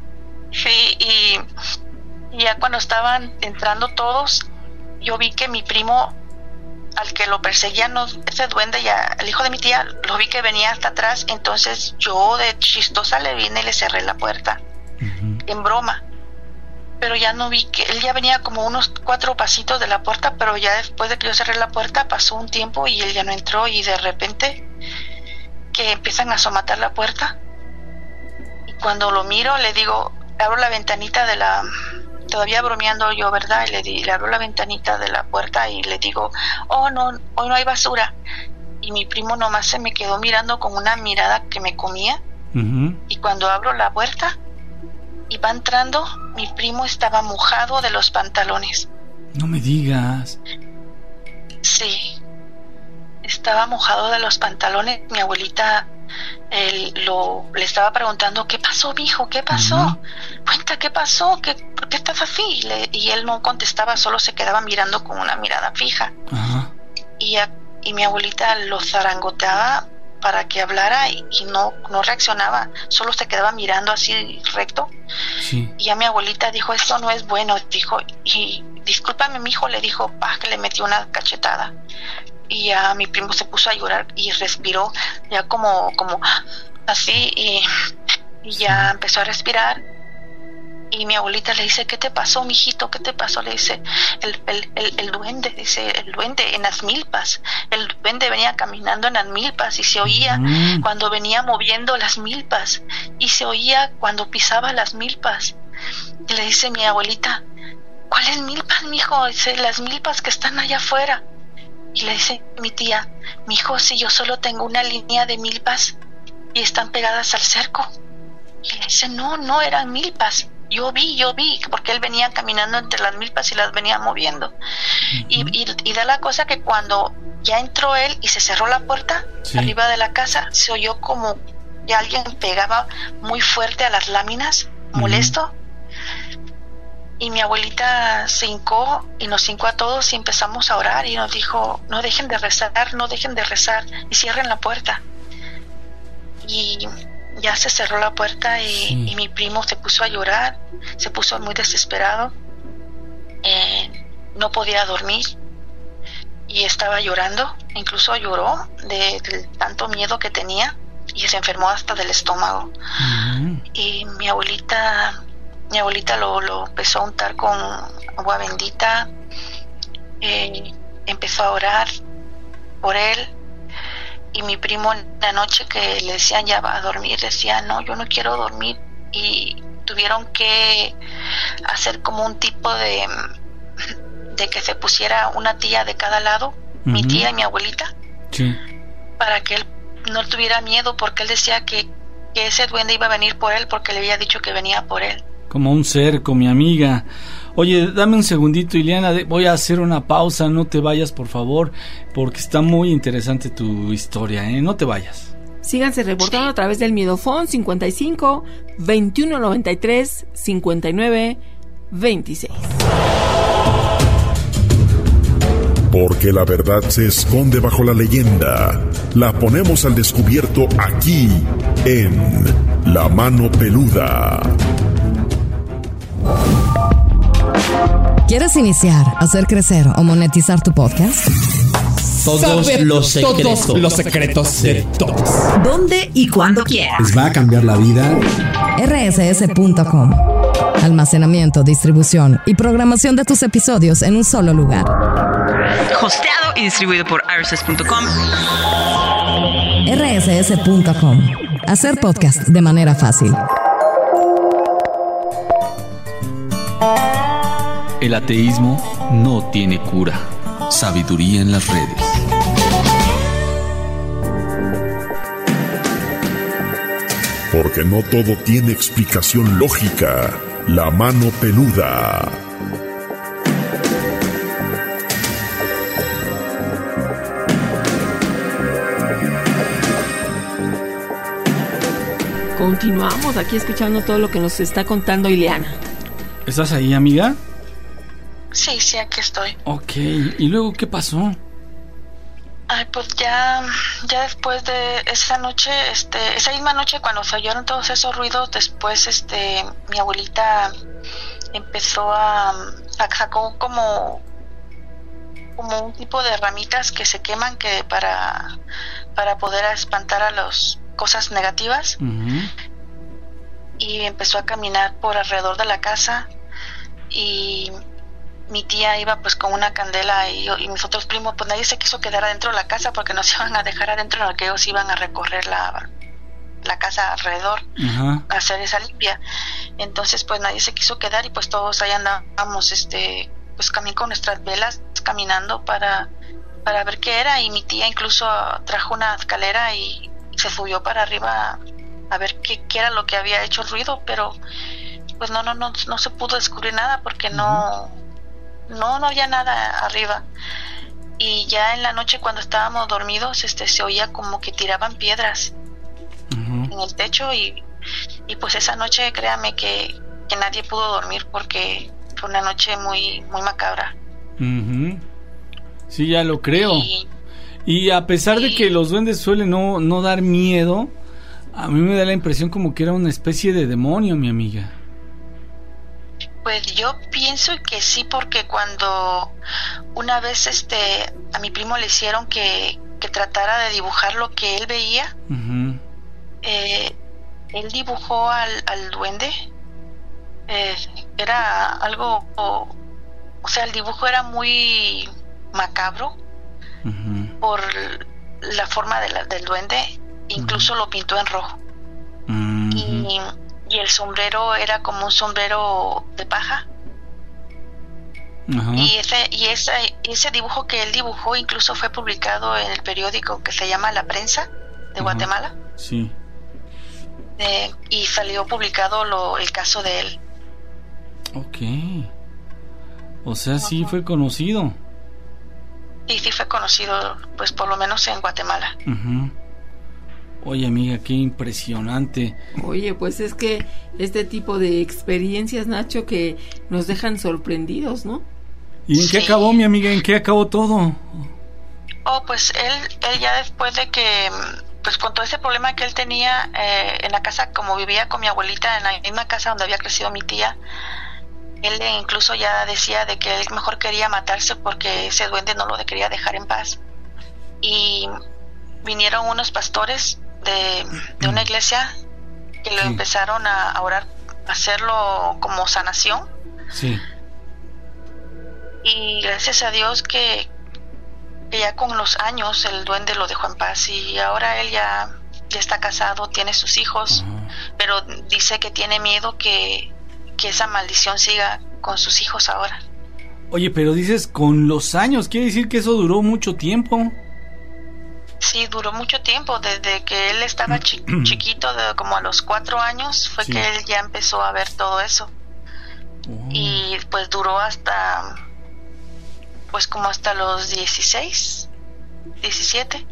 ya cuando estaban entrando todos, yo vi que mi primo, al que lo perseguían ese duende, el hijo de mi tía, lo vi que venía hasta atrás. Entonces yo de chistosa le vine y le cerré la puerta, en broma. Pero ya no vi que él ya venía como unos 4 pasitos de la puerta, pero ya después de que yo cerré la puerta pasó un tiempo y él ya no entró, y de repente que empiezan a asomatar la puerta, y cuando lo miro le digo, abro la ventanita todavía bromeando yo, ¿verdad? Y le abro la ventanita de la puerta y le digo, oh no, hoy no hay basura. Y mi primo nomás se me quedó mirando con una mirada que me comía. Y cuando abro la puerta y va entrando, mi primo estaba mojado de los pantalones. No me digas. Sí, estaba mojado de los pantalones. Mi abuelita le estaba preguntando, ¿qué pasó, mijo? ¿Qué pasó? Cuenta, ¿qué pasó? ¿Por qué estás así? Y él no contestaba, solo se quedaba mirando con una mirada fija. Y mi abuelita lo zarangoteaba para que hablara y no reaccionaba, solo se quedaba mirando así recto. Sí. Y ya mi abuelita dijo, esto no es bueno, dijo, y discúlpame, mijo, le dijo, que le metió una cachetada. Y ya mi primo se puso a llorar y respiró, ya como así, y ya empezó a respirar. Y mi abuelita le dice, ¿qué te pasó, mijito? ¿Qué te pasó? Le dice, el duende, dice, el duende en las milpas. El duende venía caminando en las milpas y se oía cuando venía moviendo las milpas. Y se oía cuando pisaba las milpas. Y le dice mi abuelita, ¿cuáles milpas, mijo? Dice, las milpas que están allá afuera. Y le dice mi tía, mijo, si yo solo tengo una línea de milpas y están pegadas al cerco. Y le dice, no eran milpas. Yo vi, porque él venía caminando entre las milpas y las venía moviendo. Y da la cosa que cuando ya entró él y se cerró la puerta, arriba de la casa, se oyó como que alguien pegaba muy fuerte a las láminas, molesto. Y mi abuelita se hincó y nos hincó a todos y empezamos a orar y nos dijo, no dejen de rezar y cierren la puerta. Y ya se cerró la puerta y mi primo se puso a llorar, se puso muy desesperado, no podía dormir y estaba llorando, incluso lloró de tanto miedo que tenía y se enfermó hasta del estómago. Y mi abuelita lo empezó a untar con agua bendita, empezó a orar por él. Y mi primo en la noche que le decían ya va a dormir, decía, no, yo no quiero dormir. Y tuvieron que hacer como un tipo de que se pusiera una tía de cada lado, mi tía y mi abuelita, para que él no tuviera miedo, porque él decía que ese duende iba a venir por él, porque le había dicho que venía por él. Como un cerco, mi amiga. Oye, dame un segundito, Ileana, voy a hacer una pausa, no te vayas, por favor, porque está muy interesante tu historia, no te vayas. Síganse reportando a través del Miedofón 55 21 93 59 26. Porque la verdad se esconde bajo la leyenda. La ponemos al descubierto aquí en La Mano Peluda. ¿Quieres iniciar, hacer crecer o monetizar tu podcast? Todos los secretos de todos. ¿Dónde y cuándo quieras? Les va a cambiar la vida. rss.com. Almacenamiento, distribución y programación de tus episodios en un solo lugar. Hosteado y distribuido por rss.com. rss.com. Hacer podcast de manera fácil. El ateísmo no tiene cura. Sabiduría en las redes. Porque no todo tiene explicación lógica. La Mano Peluda. Continuamos aquí escuchando todo lo que nos está contando Ileana. ¿Estás ahí, amiga? Sí, aquí estoy. Ok, ¿y luego qué pasó? Ay, pues ya después de esa noche, esa misma noche cuando se oyeron todos esos ruidos, después mi abuelita empezó sacó como un tipo de ramitas que se queman que para poder espantar a las cosas negativas. Y empezó a caminar por alrededor de la casa y mi tía iba pues con una candela y mis otros primos, pues nadie se quiso quedar adentro de la casa porque nos iban a dejar adentro, en lo que ellos iban a recorrer la casa alrededor, a hacer esa limpia. Entonces pues nadie se quiso quedar y pues todos ahí andábamos pues con nuestras velas caminando para ver qué era, y mi tía incluso trajo una escalera y se subió para arriba a ver qué era lo que había hecho el ruido, pero pues no se pudo descubrir nada porque no había nada arriba. Y ya en la noche cuando estábamos dormidos se oía como que tiraban piedras en el techo y pues esa noche créame que nadie pudo dormir porque fue una noche muy muy macabra. Sí, ya lo creo. Y a pesar de que los duendes suelen no dar miedo, a mí me da la impresión como que era una especie de demonio, mi amiga. Pues yo pienso que sí, porque cuando una vez a mi primo le hicieron que tratara de dibujar lo que él veía, él dibujó al duende. Era algo, o sea, el dibujo era muy macabro por la forma del duende, incluso lo pintó en rojo. Y el sombrero era como un sombrero de paja. Y ese dibujo que él dibujó incluso fue publicado en el periódico que se llama La Prensa de Guatemala. Sí. Y salió publicado el caso de él. Ok. O sea, sí fue conocido. Y sí fue conocido, pues por lo menos en Guatemala. Oye, amiga, qué impresionante. Oye, pues es que este tipo de experiencias, Nacho, que nos dejan sorprendidos, ¿no? ¿Y en qué acabó, mi amiga? ¿En qué acabó todo? Pues él ya después de que, pues con todo ese problema que él tenía en la casa, como vivía con mi abuelita en la misma casa donde había crecido mi tía, él incluso ya decía de que él mejor quería matarse porque ese duende no lo quería dejar en paz. Y vinieron unos pastores de una iglesia que lo empezaron a orar, a hacerlo como sanación. Sí. Y gracias a Dios que ya con los años el duende lo dejó en paz, y ahora él ya está casado, tiene sus hijos, pero dice que tiene miedo que esa maldición siga con sus hijos ahora. Oye, pero dices con los años, ¿quiere decir que eso duró mucho tiempo? Sí, duró mucho tiempo, desde que él estaba chiquito, como a los 4 años, fue que él ya empezó a ver todo eso. Y pues duró hasta, pues como hasta los 16, 17.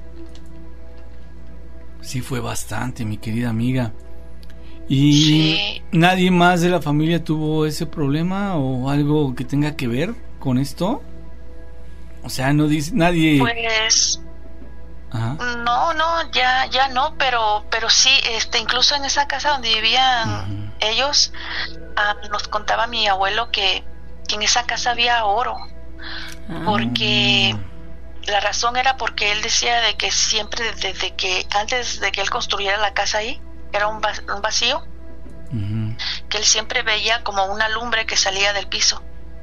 Sí, fue bastante, mi querida amiga. ¿Y nadie más de la familia tuvo ese problema o algo que tenga que ver con esto? O sea, no dice nadie. Pues no, ya no, pero sí, incluso en esa casa donde vivían ellos, nos contaba mi abuelo que en esa casa había oro, porque la razón era porque él decía de que siempre, desde que antes de que él construyera la casa ahí, era un vacío, que él siempre veía como una lumbre que salía del piso.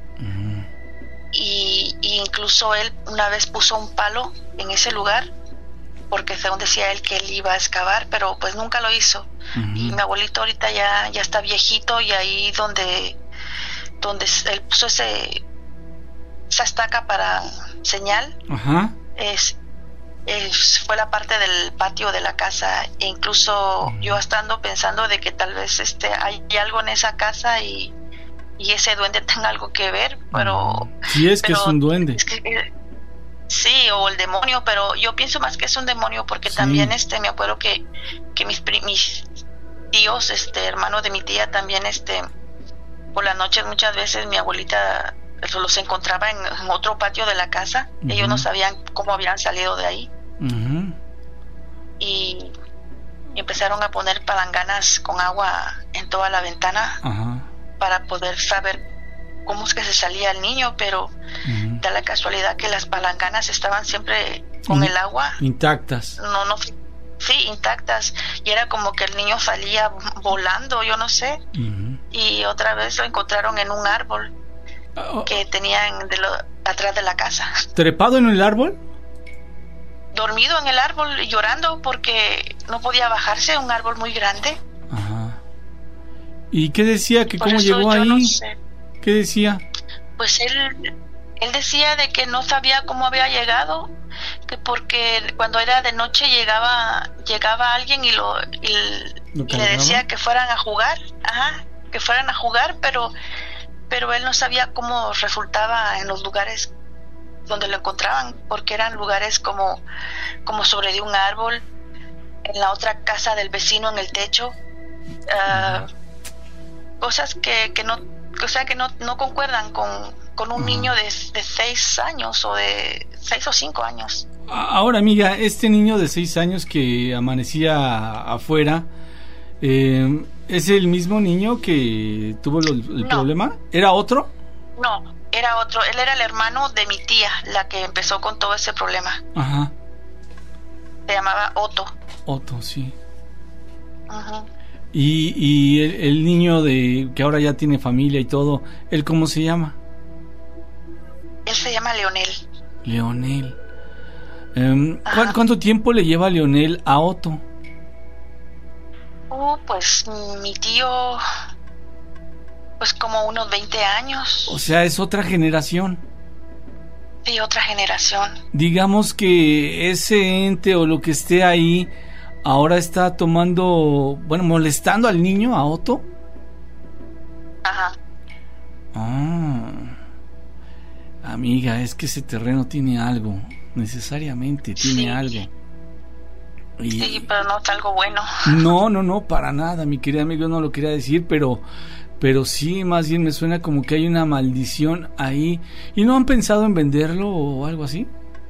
Y incluso él una vez puso un palo en ese lugar, porque según decía él que él iba a excavar, pero pues nunca lo hizo. Y mi abuelito ahorita ya está viejito, y ahí donde él puso esa estaca para señal, fue la parte del patio de la casa. E incluso yo estando pensando de que tal vez hay algo en esa casa y ese duende tenga algo que ver, pero si es que es un duende. Sí, o el demonio, pero yo pienso más que es un demonio, porque también me acuerdo que mis tíos, hermano de mi tía, también por las noches muchas veces mi abuelita los encontraba en otro patio de la casa. Ellos no sabían cómo habían salido de ahí. Y empezaron a poner palanganas con agua en toda la ventana para poder saber cómo es que se salía el niño, pero da la casualidad que las palanganas estaban siempre con el agua intactas. Sí, intactas, y era como que el niño salía volando, yo no sé. Y otra vez lo encontraron en un árbol que tenían atrás de la casa. ¿Trepado en el árbol? Dormido en el árbol, llorando porque no podía bajarse, un árbol muy grande. ¿Y qué decía? ¿Que cómo llegó ahí? No sé. ¿Qué decía? Pues él decía de que no sabía cómo había llegado, que porque cuando era de noche llegaba alguien y le decía que fueran a jugar, pero él no sabía cómo resultaba en los lugares donde lo encontraban, porque eran lugares como sobre de un árbol, en la otra casa del vecino en el techo, cosas que no concuerdan con un niño de 6 años o de 6 o 5 años. Ahora, amiga, este niño de 6 años que amanecía afuera, ¿Es el mismo niño que tuvo el problema? ¿Era otro? No, era otro. Él era el hermano de mi tía, la que empezó con todo ese problema. Ajá. Se llamaba Otto. Otto, sí. Ajá. Y el niño que ahora ya tiene familia y todo, ¿él cómo se llama? Él se llama Leonel. Leonel. ¿Cuánto tiempo le lleva Leonel a Otto? Pues mi tío, pues como unos 20 años. O sea, es otra generación. Sí, otra generación. Digamos que ese ente o lo que esté ahí ahora está molestando al niño, a Otto. Ajá. Amiga, es que ese terreno tiene algo, necesariamente tiene algo. Sí, pero no es algo bueno. No, para nada, mi querida amiga, no lo quería decir, pero sí, más bien me suena como que hay una maldición ahí. ¿Y no han pensado en venderlo o algo así?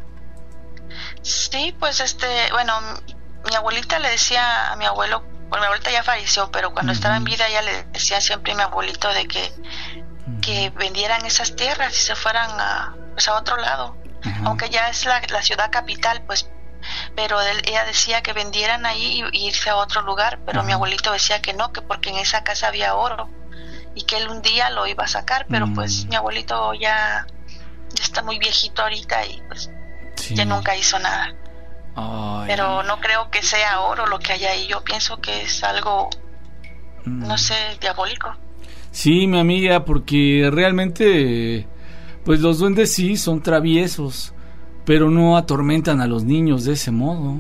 Sí, pues mi abuelita le decía a mi abuelo, mi abuelita ya falleció, pero cuando estaba en vida ella le decía siempre a mi abuelito de que vendieran esas tierras y se fueran a otro lado, aunque ya es la ciudad capital, pues, pero ella decía que vendieran ahí y irse a otro lugar, pero mi abuelito decía que no, que porque en esa casa había oro y que él un día lo iba a sacar, pero pues mi abuelito ya está muy viejito ahorita y pues ya nunca hizo nada. Pero no creo que sea oro lo que hay ahí, yo pienso que es algo, no sé, diabólico. Sí, mi amiga, porque realmente pues los duendes sí son traviesos, pero no atormentan a los niños de ese modo.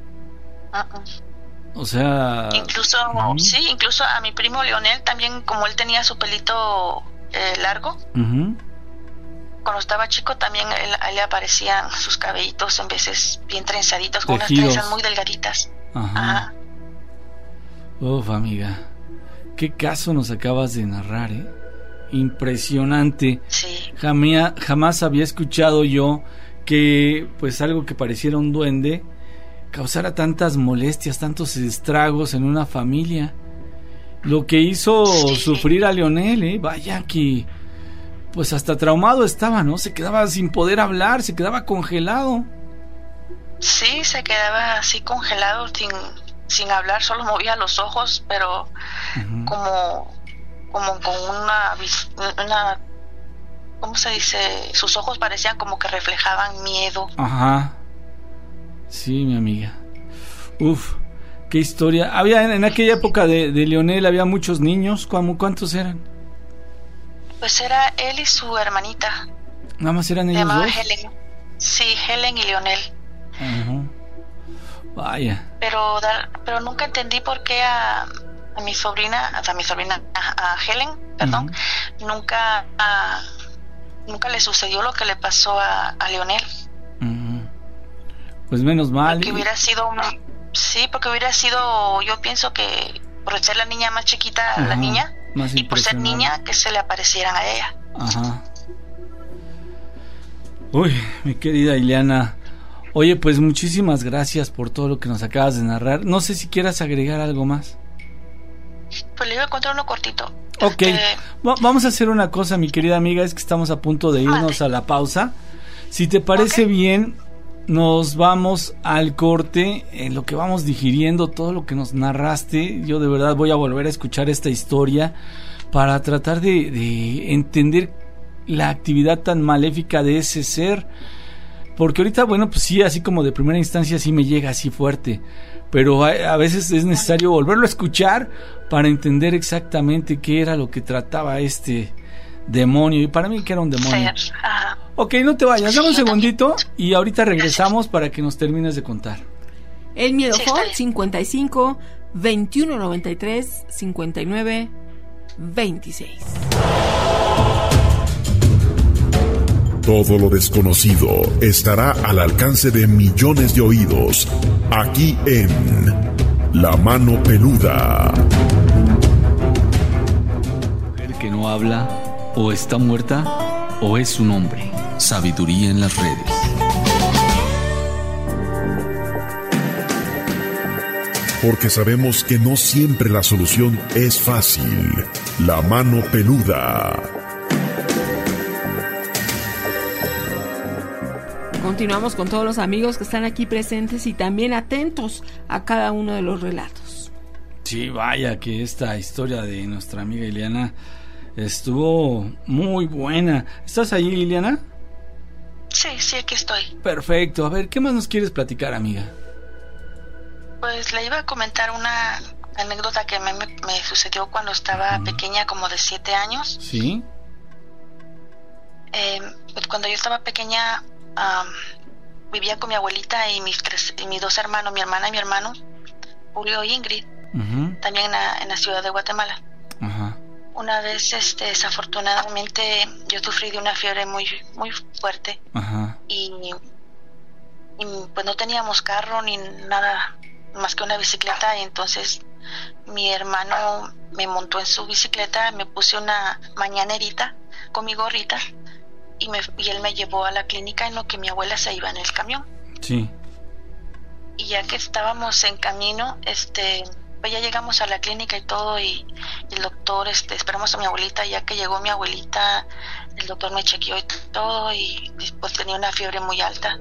O sea... Incluso a mi primo Leonel también, como él tenía su pelito largo, cuando estaba chico también a él le aparecían sus cabellitos en veces bien trenzaditos, con unas trenzas muy delgaditas. Ajá. Uf, amiga, qué caso nos acabas de narrar, ¿eh? Impresionante. Sí. Jamás había escuchado yo que pues algo que pareciera un duende causara tantas molestias, tantos estragos en una familia. Lo que hizo sufrir a Leonel, vaya que pues hasta traumado estaba, ¿no? Se quedaba sin poder hablar, se quedaba congelado. Sí, se quedaba así congelado, sin hablar, solo movía los ojos, pero como con una ¿cómo se dice? Sus ojos parecían como que reflejaban miedo. Ajá. Sí, mi amiga. Uf, qué historia. Había en aquella época de Leonel había muchos niños. ¿Cuántos eran? Pues era él y su hermanita. ¿Nada más eran ellos dos? Helen. Sí, Helen y Leonel. Vaya. Pero nunca entendí por qué a mi sobrina, a Helen, perdón, nunca le sucedió lo que le pasó a Leonel. Pues menos mal. Porque hubiera sido, yo pienso que por ser la niña más chiquita, la niña, y por ser niña, que se le aparecieran a ella. Ajá. Uy, mi querida Ileana. Oye, pues muchísimas gracias por todo lo que nos acabas de narrar. No sé si quieras agregar algo más. Pues le iba a contar uno cortito. Ok, vamos a hacer una cosa, mi querida amiga, es que estamos a punto de irnos a la pausa. Si te parece bien, nos vamos al corte, en lo que vamos digiriendo todo lo que nos narraste. Yo de verdad voy a volver a escuchar esta historia para tratar de entender la actividad tan maléfica de ese ser. Porque ahorita, bueno, pues sí, así como de primera instancia sí me llega así fuerte, pero a veces es necesario volverlo a escuchar para entender exactamente qué era lo que trataba este demonio, y para mí que era un demonio. Ok, no te vayas, dame un segundito y ahorita regresamos para que nos termines de contar. El miedo phone 55 21 93 59 26. Todo lo desconocido estará al alcance de millones de oídos, aquí en La Mano Peluda. Mujer que no habla, o está muerta, o es un hombre. Sabiduría en las redes. porque sabemos que no siempre la solución es fácil. La mano peluda. Continuamos con todos los amigos que están aquí presentes y también atentos a cada uno de los relatos. Sí, vaya que esta historia de nuestra amiga Liliana estuvo muy buena. ¿Estás ahí, Liliana? Sí, aquí estoy. Perfecto. A ver, ¿qué más nos quieres platicar, amiga? Pues le iba a comentar una anécdota que me sucedió cuando estaba pequeña, como de 7 años. Sí. Pues cuando yo estaba pequeña, vivía con mi abuelita y mis 2 hermanos, mi hermana y mi hermano, Julio y Ingrid, también en la ciudad de Guatemala. Una vez, desafortunadamente, yo sufrí de una fiebre muy, muy fuerte. Y pues no teníamos carro ni nada más que una bicicleta, y entonces mi hermano me montó en su bicicleta, me puse una mañanerita con mi gorrita y él me llevó a la clínica en lo que mi abuela se iba en el camión. Sí. Y ya que estábamos en camino, pues ya llegamos a la clínica y todo, y el doctor, esperamos a mi abuelita. Ya que llegó mi abuelita, el doctor me chequeó y todo, y pues tenía una fiebre muy alta.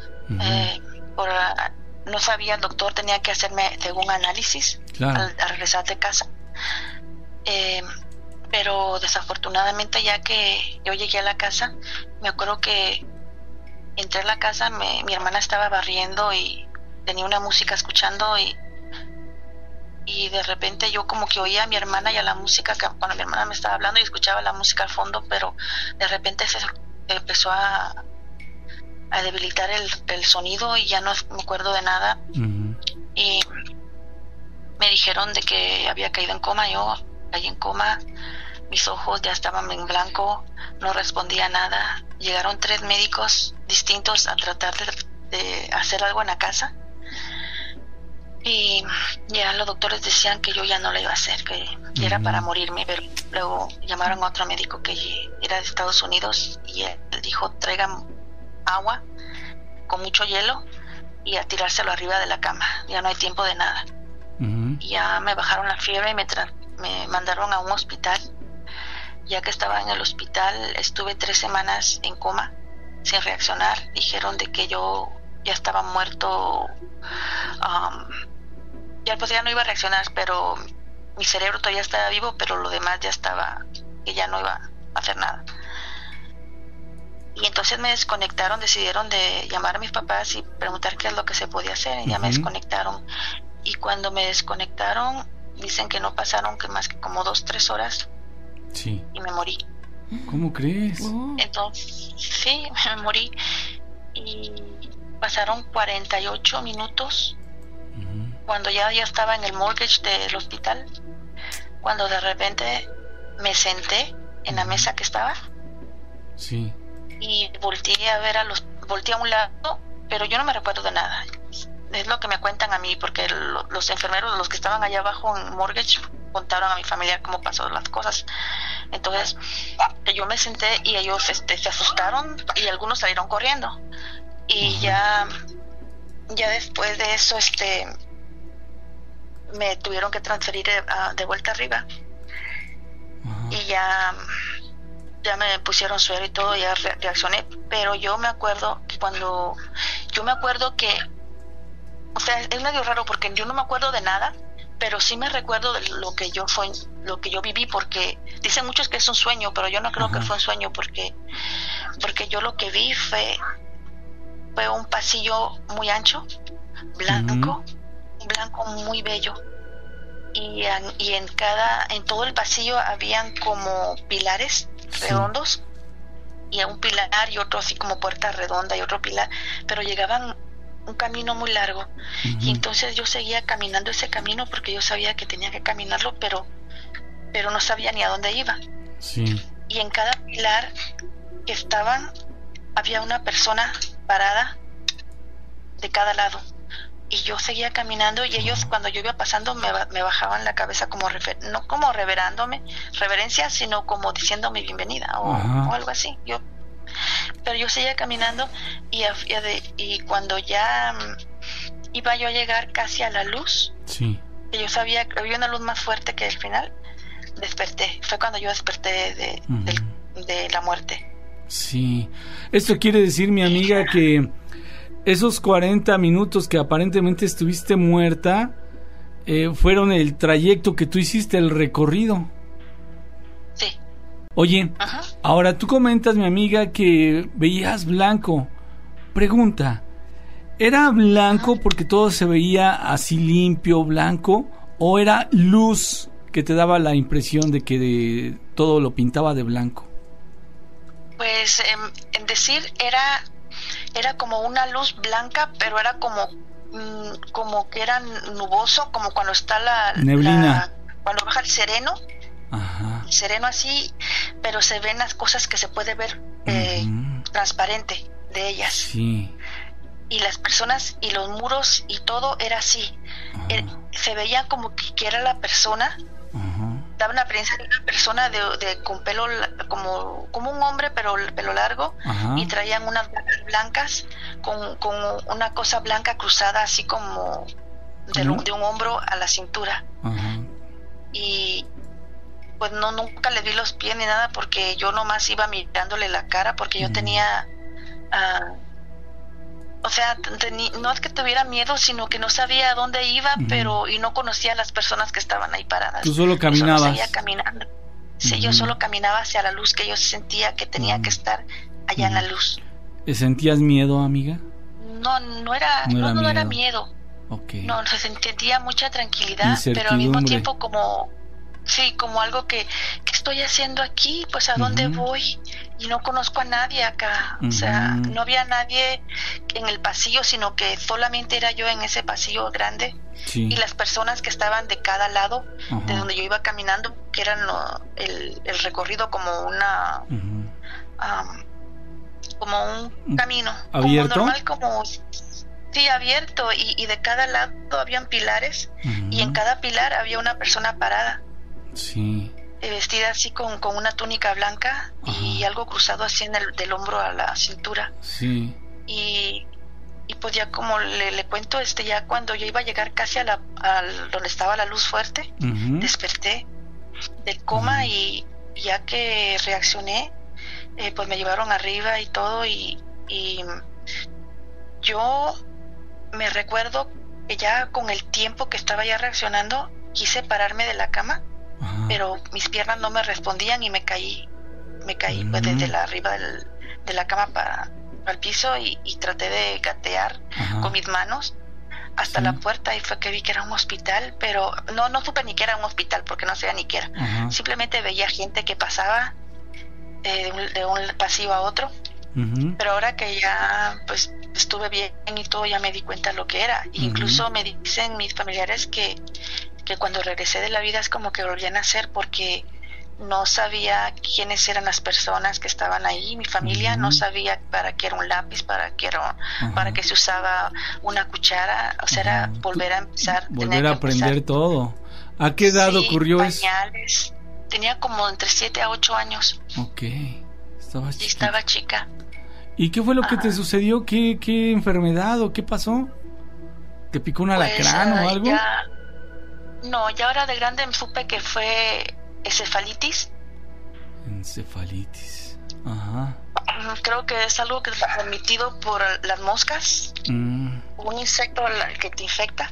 No sabía el doctor, tenía que hacerme un análisis al regresar de casa. Pero desafortunadamente, ya que yo llegué a la casa, me acuerdo que entré a la casa, mi hermana estaba barriendo y tenía una música escuchando, y de repente yo como que oía a mi hermana y a la música, cuando mi hermana me estaba hablando, y escuchaba la música al fondo, pero de repente se empezó a debilitar el sonido y ya no me acuerdo de nada. Y me dijeron de que había caído en coma. Yo caí en coma, mis ojos ya estaban en blanco, no respondía a nada. Llegaron 3 médicos distintos a tratar de hacer algo en la casa, y ya los doctores decían que yo ya no lo iba a hacer, que era para morirme. Pero luego llamaron a otro médico que era de Estados Unidos, y él dijo: traigan agua con mucho hielo y a tirárselo arriba de la cama, ya no hay tiempo de nada. Y ya me bajaron la fiebre y me mandaron a un hospital. Ya que estaba en el hospital, estuve 3 semanas en coma sin reaccionar. Dijeron de que yo ya estaba muerto, ya no iba a reaccionar, pero mi cerebro todavía estaba vivo, pero lo demás ya estaba, que ya no iba a hacer nada. Y entonces me desconectaron, decidieron de llamar a mis papás y preguntar qué es lo que se podía hacer. Y ya me desconectaron. Y cuando me desconectaron, dicen que no pasaron que más que como 2-3 horas. Sí. Y me morí. ¿Cómo crees? Entonces, sí, me morí. Y pasaron 48 minutos cuando ya estaba en el mortgage del hospital, cuando de repente me senté en la mesa que estaba. Sí. Y volteé a un lado, pero yo no me recuerdo de nada. Es lo que me cuentan a mí, porque los enfermeros, los que estaban allá abajo en mortgage, contaron a mi familia cómo pasó las cosas. Entonces yo me senté y ellos se asustaron y algunos salieron corriendo. Y ya después de eso me tuvieron que transferir de vuelta arriba. Y ya me pusieron suero y todo, ya reaccioné. Pero yo me acuerdo que o sea, es medio raro porque yo no me acuerdo de nada, pero sí me recuerdo de lo que yo viví, porque dicen muchos que es un sueño, pero yo no creo que fue un sueño, porque yo lo que vi fue un pasillo muy ancho, blanco, muy bello, y en todo el pasillo habían como pilares redondos, y un pilar y otro así como puerta redonda y otro pilar, pero llegaban un camino muy largo. Y entonces yo seguía caminando ese camino porque yo sabía que tenía que caminarlo, pero no sabía ni a dónde iba. Sí. Y en cada pilar que estaban había una persona parada de cada lado, y yo seguía caminando, y ellos cuando yo iba pasando me bajaban la cabeza como no como reverencia, sino como diciéndome bienvenida o algo así. Pero yo seguía caminando, y cuando ya iba yo a llegar casi a la luz, Sí. Que yo sabía que había una luz más fuerte que el final. Desperté. Fue cuando yo desperté de la muerte. Sí. Esto quiere decir, mi amiga, que esos 40 minutos que aparentemente estuviste muerta fueron el trayecto que tú hiciste, el recorrido. Sí. Oye, ahora tú comentas, mi amiga, que veías blanco. Pregunta, ¿era blanco porque todo se veía así limpio, blanco? ¿O era luz que te daba la impresión de que todo lo pintaba de blanco? Pues en decir era como una luz blanca, pero era como que era nuboso, como cuando está la neblina, cuando baja el sereno. Ajá. El sereno así, pero se ven las cosas que se puede ver transparente de ellas. Sí. Y las personas y los muros y todo era así. Se veía como que era la persona. Daba una apariencia de una persona de con pelo como un hombre, pero el pelo largo. Y traían unas blancas con una cosa blanca cruzada así como de un hombro a la cintura. Y pues nunca le vi los pies ni nada, porque yo nomás iba mirándole la cara, porque yo tenía o sea, no es que tuviera miedo, sino que no sabía a dónde iba, y no conocía a las personas que estaban ahí paradas. ¿Tú solo caminabas? Yo solo seguía caminando. Sí, yo solo caminaba hacia la luz, que yo sentía que tenía que estar allá en la luz. ¿Sentías miedo, amiga? No era miedo. Okay. No, se sentía mucha tranquilidad, pero al mismo tiempo como algo que estoy haciendo aquí, pues a dónde voy, y no conozco a nadie acá. O sea, no había nadie en el pasillo, sino que solamente era yo en ese pasillo grande. Sí. Y las personas que estaban de cada lado de donde yo iba caminando, que eran el recorrido como como un camino abierto, como normal, como abierto, y de cada lado habían pilares, y en cada pilar había una persona parada. Sí. Vestida así con una túnica blanca y algo cruzado así del hombro a la cintura. Sí. Y pues ya como le cuento, ya cuando yo iba a llegar casi a donde estaba la luz fuerte, desperté del coma, y ya que reaccioné, pues me llevaron arriba y todo, y yo me recuerdo que ya con el tiempo que estaba ya reaccionando, quise pararme de la cama, pero mis piernas no me respondían y me caí pues desde arriba de la cama para el piso, y traté de gatear con mis manos hasta la puerta, y fue que vi que era un hospital, pero no supe ni que era un hospital, porque no sabía ni qué era. Simplemente veía gente que pasaba de un pasillo a otro, pero ahora que ya pues estuve bien y todo, ya me di cuenta lo que era. Incluso me dicen mis familiares que cuando regresé de la vida es como que volví a nacer, porque no sabía quiénes eran las personas que estaban ahí. Mi familia no sabía para qué era un lápiz, para qué se usaba una cuchara. O sea, era volver a empezar. Volver a aprender todo. ¿A qué edad ocurrió pañales. eso? Tenía como entre 7 a 8 años. Ok, estaba chica. ¿Y qué fue lo que te sucedió? ¿Qué enfermedad o qué pasó? ¿Te picó un alacrán o algo? Ya ahora de grande me supe que fue encefalitis. Encefalitis. Creo que es algo que es transmitido por las moscas. Un insecto que te infecta.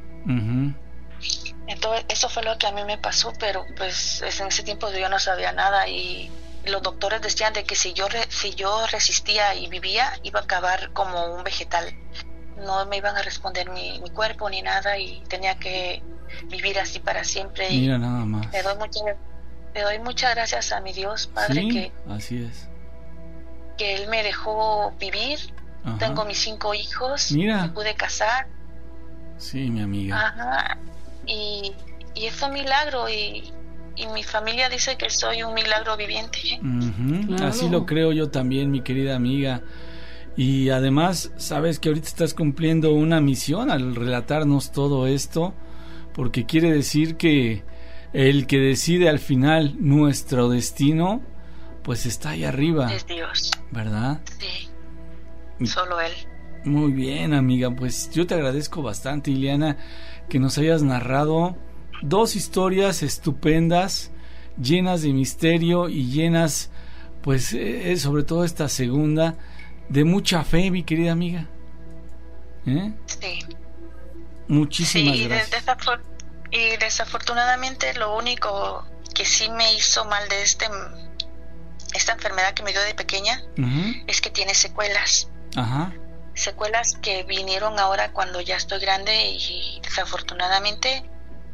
Entonces eso fue lo que a mí me pasó, pero pues en ese tiempo yo no sabía nada, y los doctores decían de que si yo resistía y vivía, iba a acabar como un vegetal. No me iban a responder mi cuerpo ni nada, y tenía que vivir así para siempre. Mira, nada más. Le doy muchas gracias a mi Dios, Padre, que así es, que Él me dejó vivir. Tengo mis 5 hijos. Mira. Me pude casar. Sí, mi amiga. Y es un milagro, y mi familia dice que soy un milagro viviente. Claro. Así lo creo yo también, mi querida amiga. Y además, sabes que ahorita estás cumpliendo una misión al relatarnos todo esto, porque quiere decir que el que decide al final nuestro destino, pues está ahí arriba. Es Dios. ¿Verdad? Sí. Solo Él. Muy bien, amiga, pues yo te agradezco bastante, Ileana, que nos hayas narrado 2 historias estupendas, llenas de misterio y llenas, pues, sobre todo esta segunda, de mucha fe, mi querida amiga. Sí. Muchísimas gracias. Y desafortunadamente lo único que sí me hizo mal de esta enfermedad que me dio de pequeña es que tiene secuelas. Ajá. Secuelas que vinieron ahora cuando ya estoy grande y desafortunadamente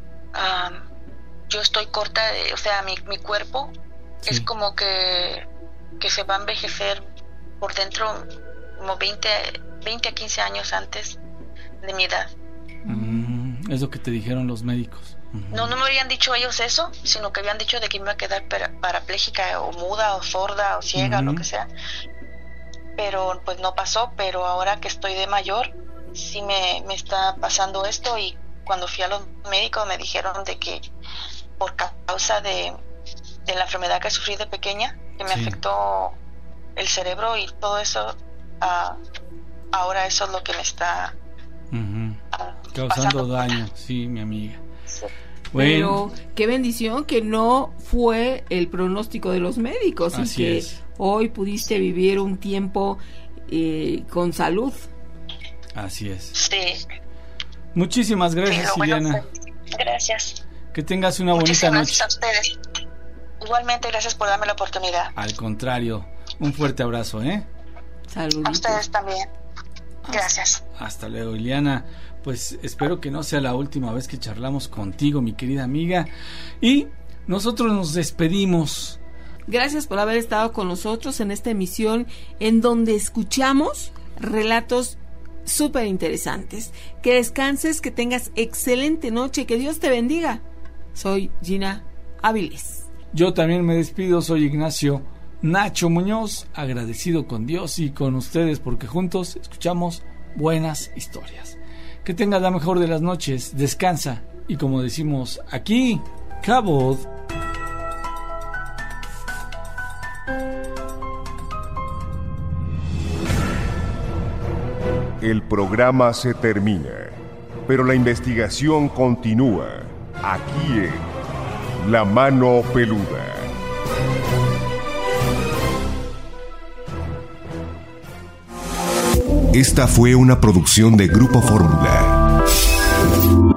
yo estoy corta o sea, mi cuerpo es como que se va a envejecer por dentro como 20 a 15 años antes de mi edad. Es lo que te dijeron los médicos. No me habían dicho ellos eso, sino que habían dicho de que me iba a quedar parapléjica o muda o sorda o ciega o lo que sea. Pero pues no pasó, pero ahora que estoy de mayor sí me está pasando esto, y cuando fui a los médicos me dijeron de que por causa de la enfermedad que sufrí de pequeña, que me afectó el cerebro y todo eso, ahora eso es lo que me está causando daño. Sí, mi amiga. Sí. Bueno. Pero qué bendición que no fue el pronóstico de los médicos. Así y que es. Hoy pudiste vivir un tiempo con salud. Así es. Sí. Muchísimas gracias, Ileana. Gracias. Que tengas una bonita noche. Gracias a ustedes. Igualmente, gracias por darme la oportunidad. Al contrario, un fuerte abrazo, Saluditos. A ustedes también. Gracias. Hasta luego, Ileana. Pues espero que no sea la última vez que charlamos contigo, mi querida amiga. Y nosotros nos despedimos. Gracias por haber estado con nosotros en esta emisión en donde escuchamos relatos súper interesantes. Que descanses, que tengas excelente noche, que Dios te bendiga. Soy Gina Áviles. Yo también me despido, soy Ignacio Nacho Muñoz, agradecido con Dios y con ustedes porque juntos escuchamos buenas historias. Que tengas la mejor de las noches, descansa y como decimos aquí, Cabot. El programa se termina, pero la investigación continúa aquí en La Mano Peluda. Esta fue una producción de Grupo Fórmula.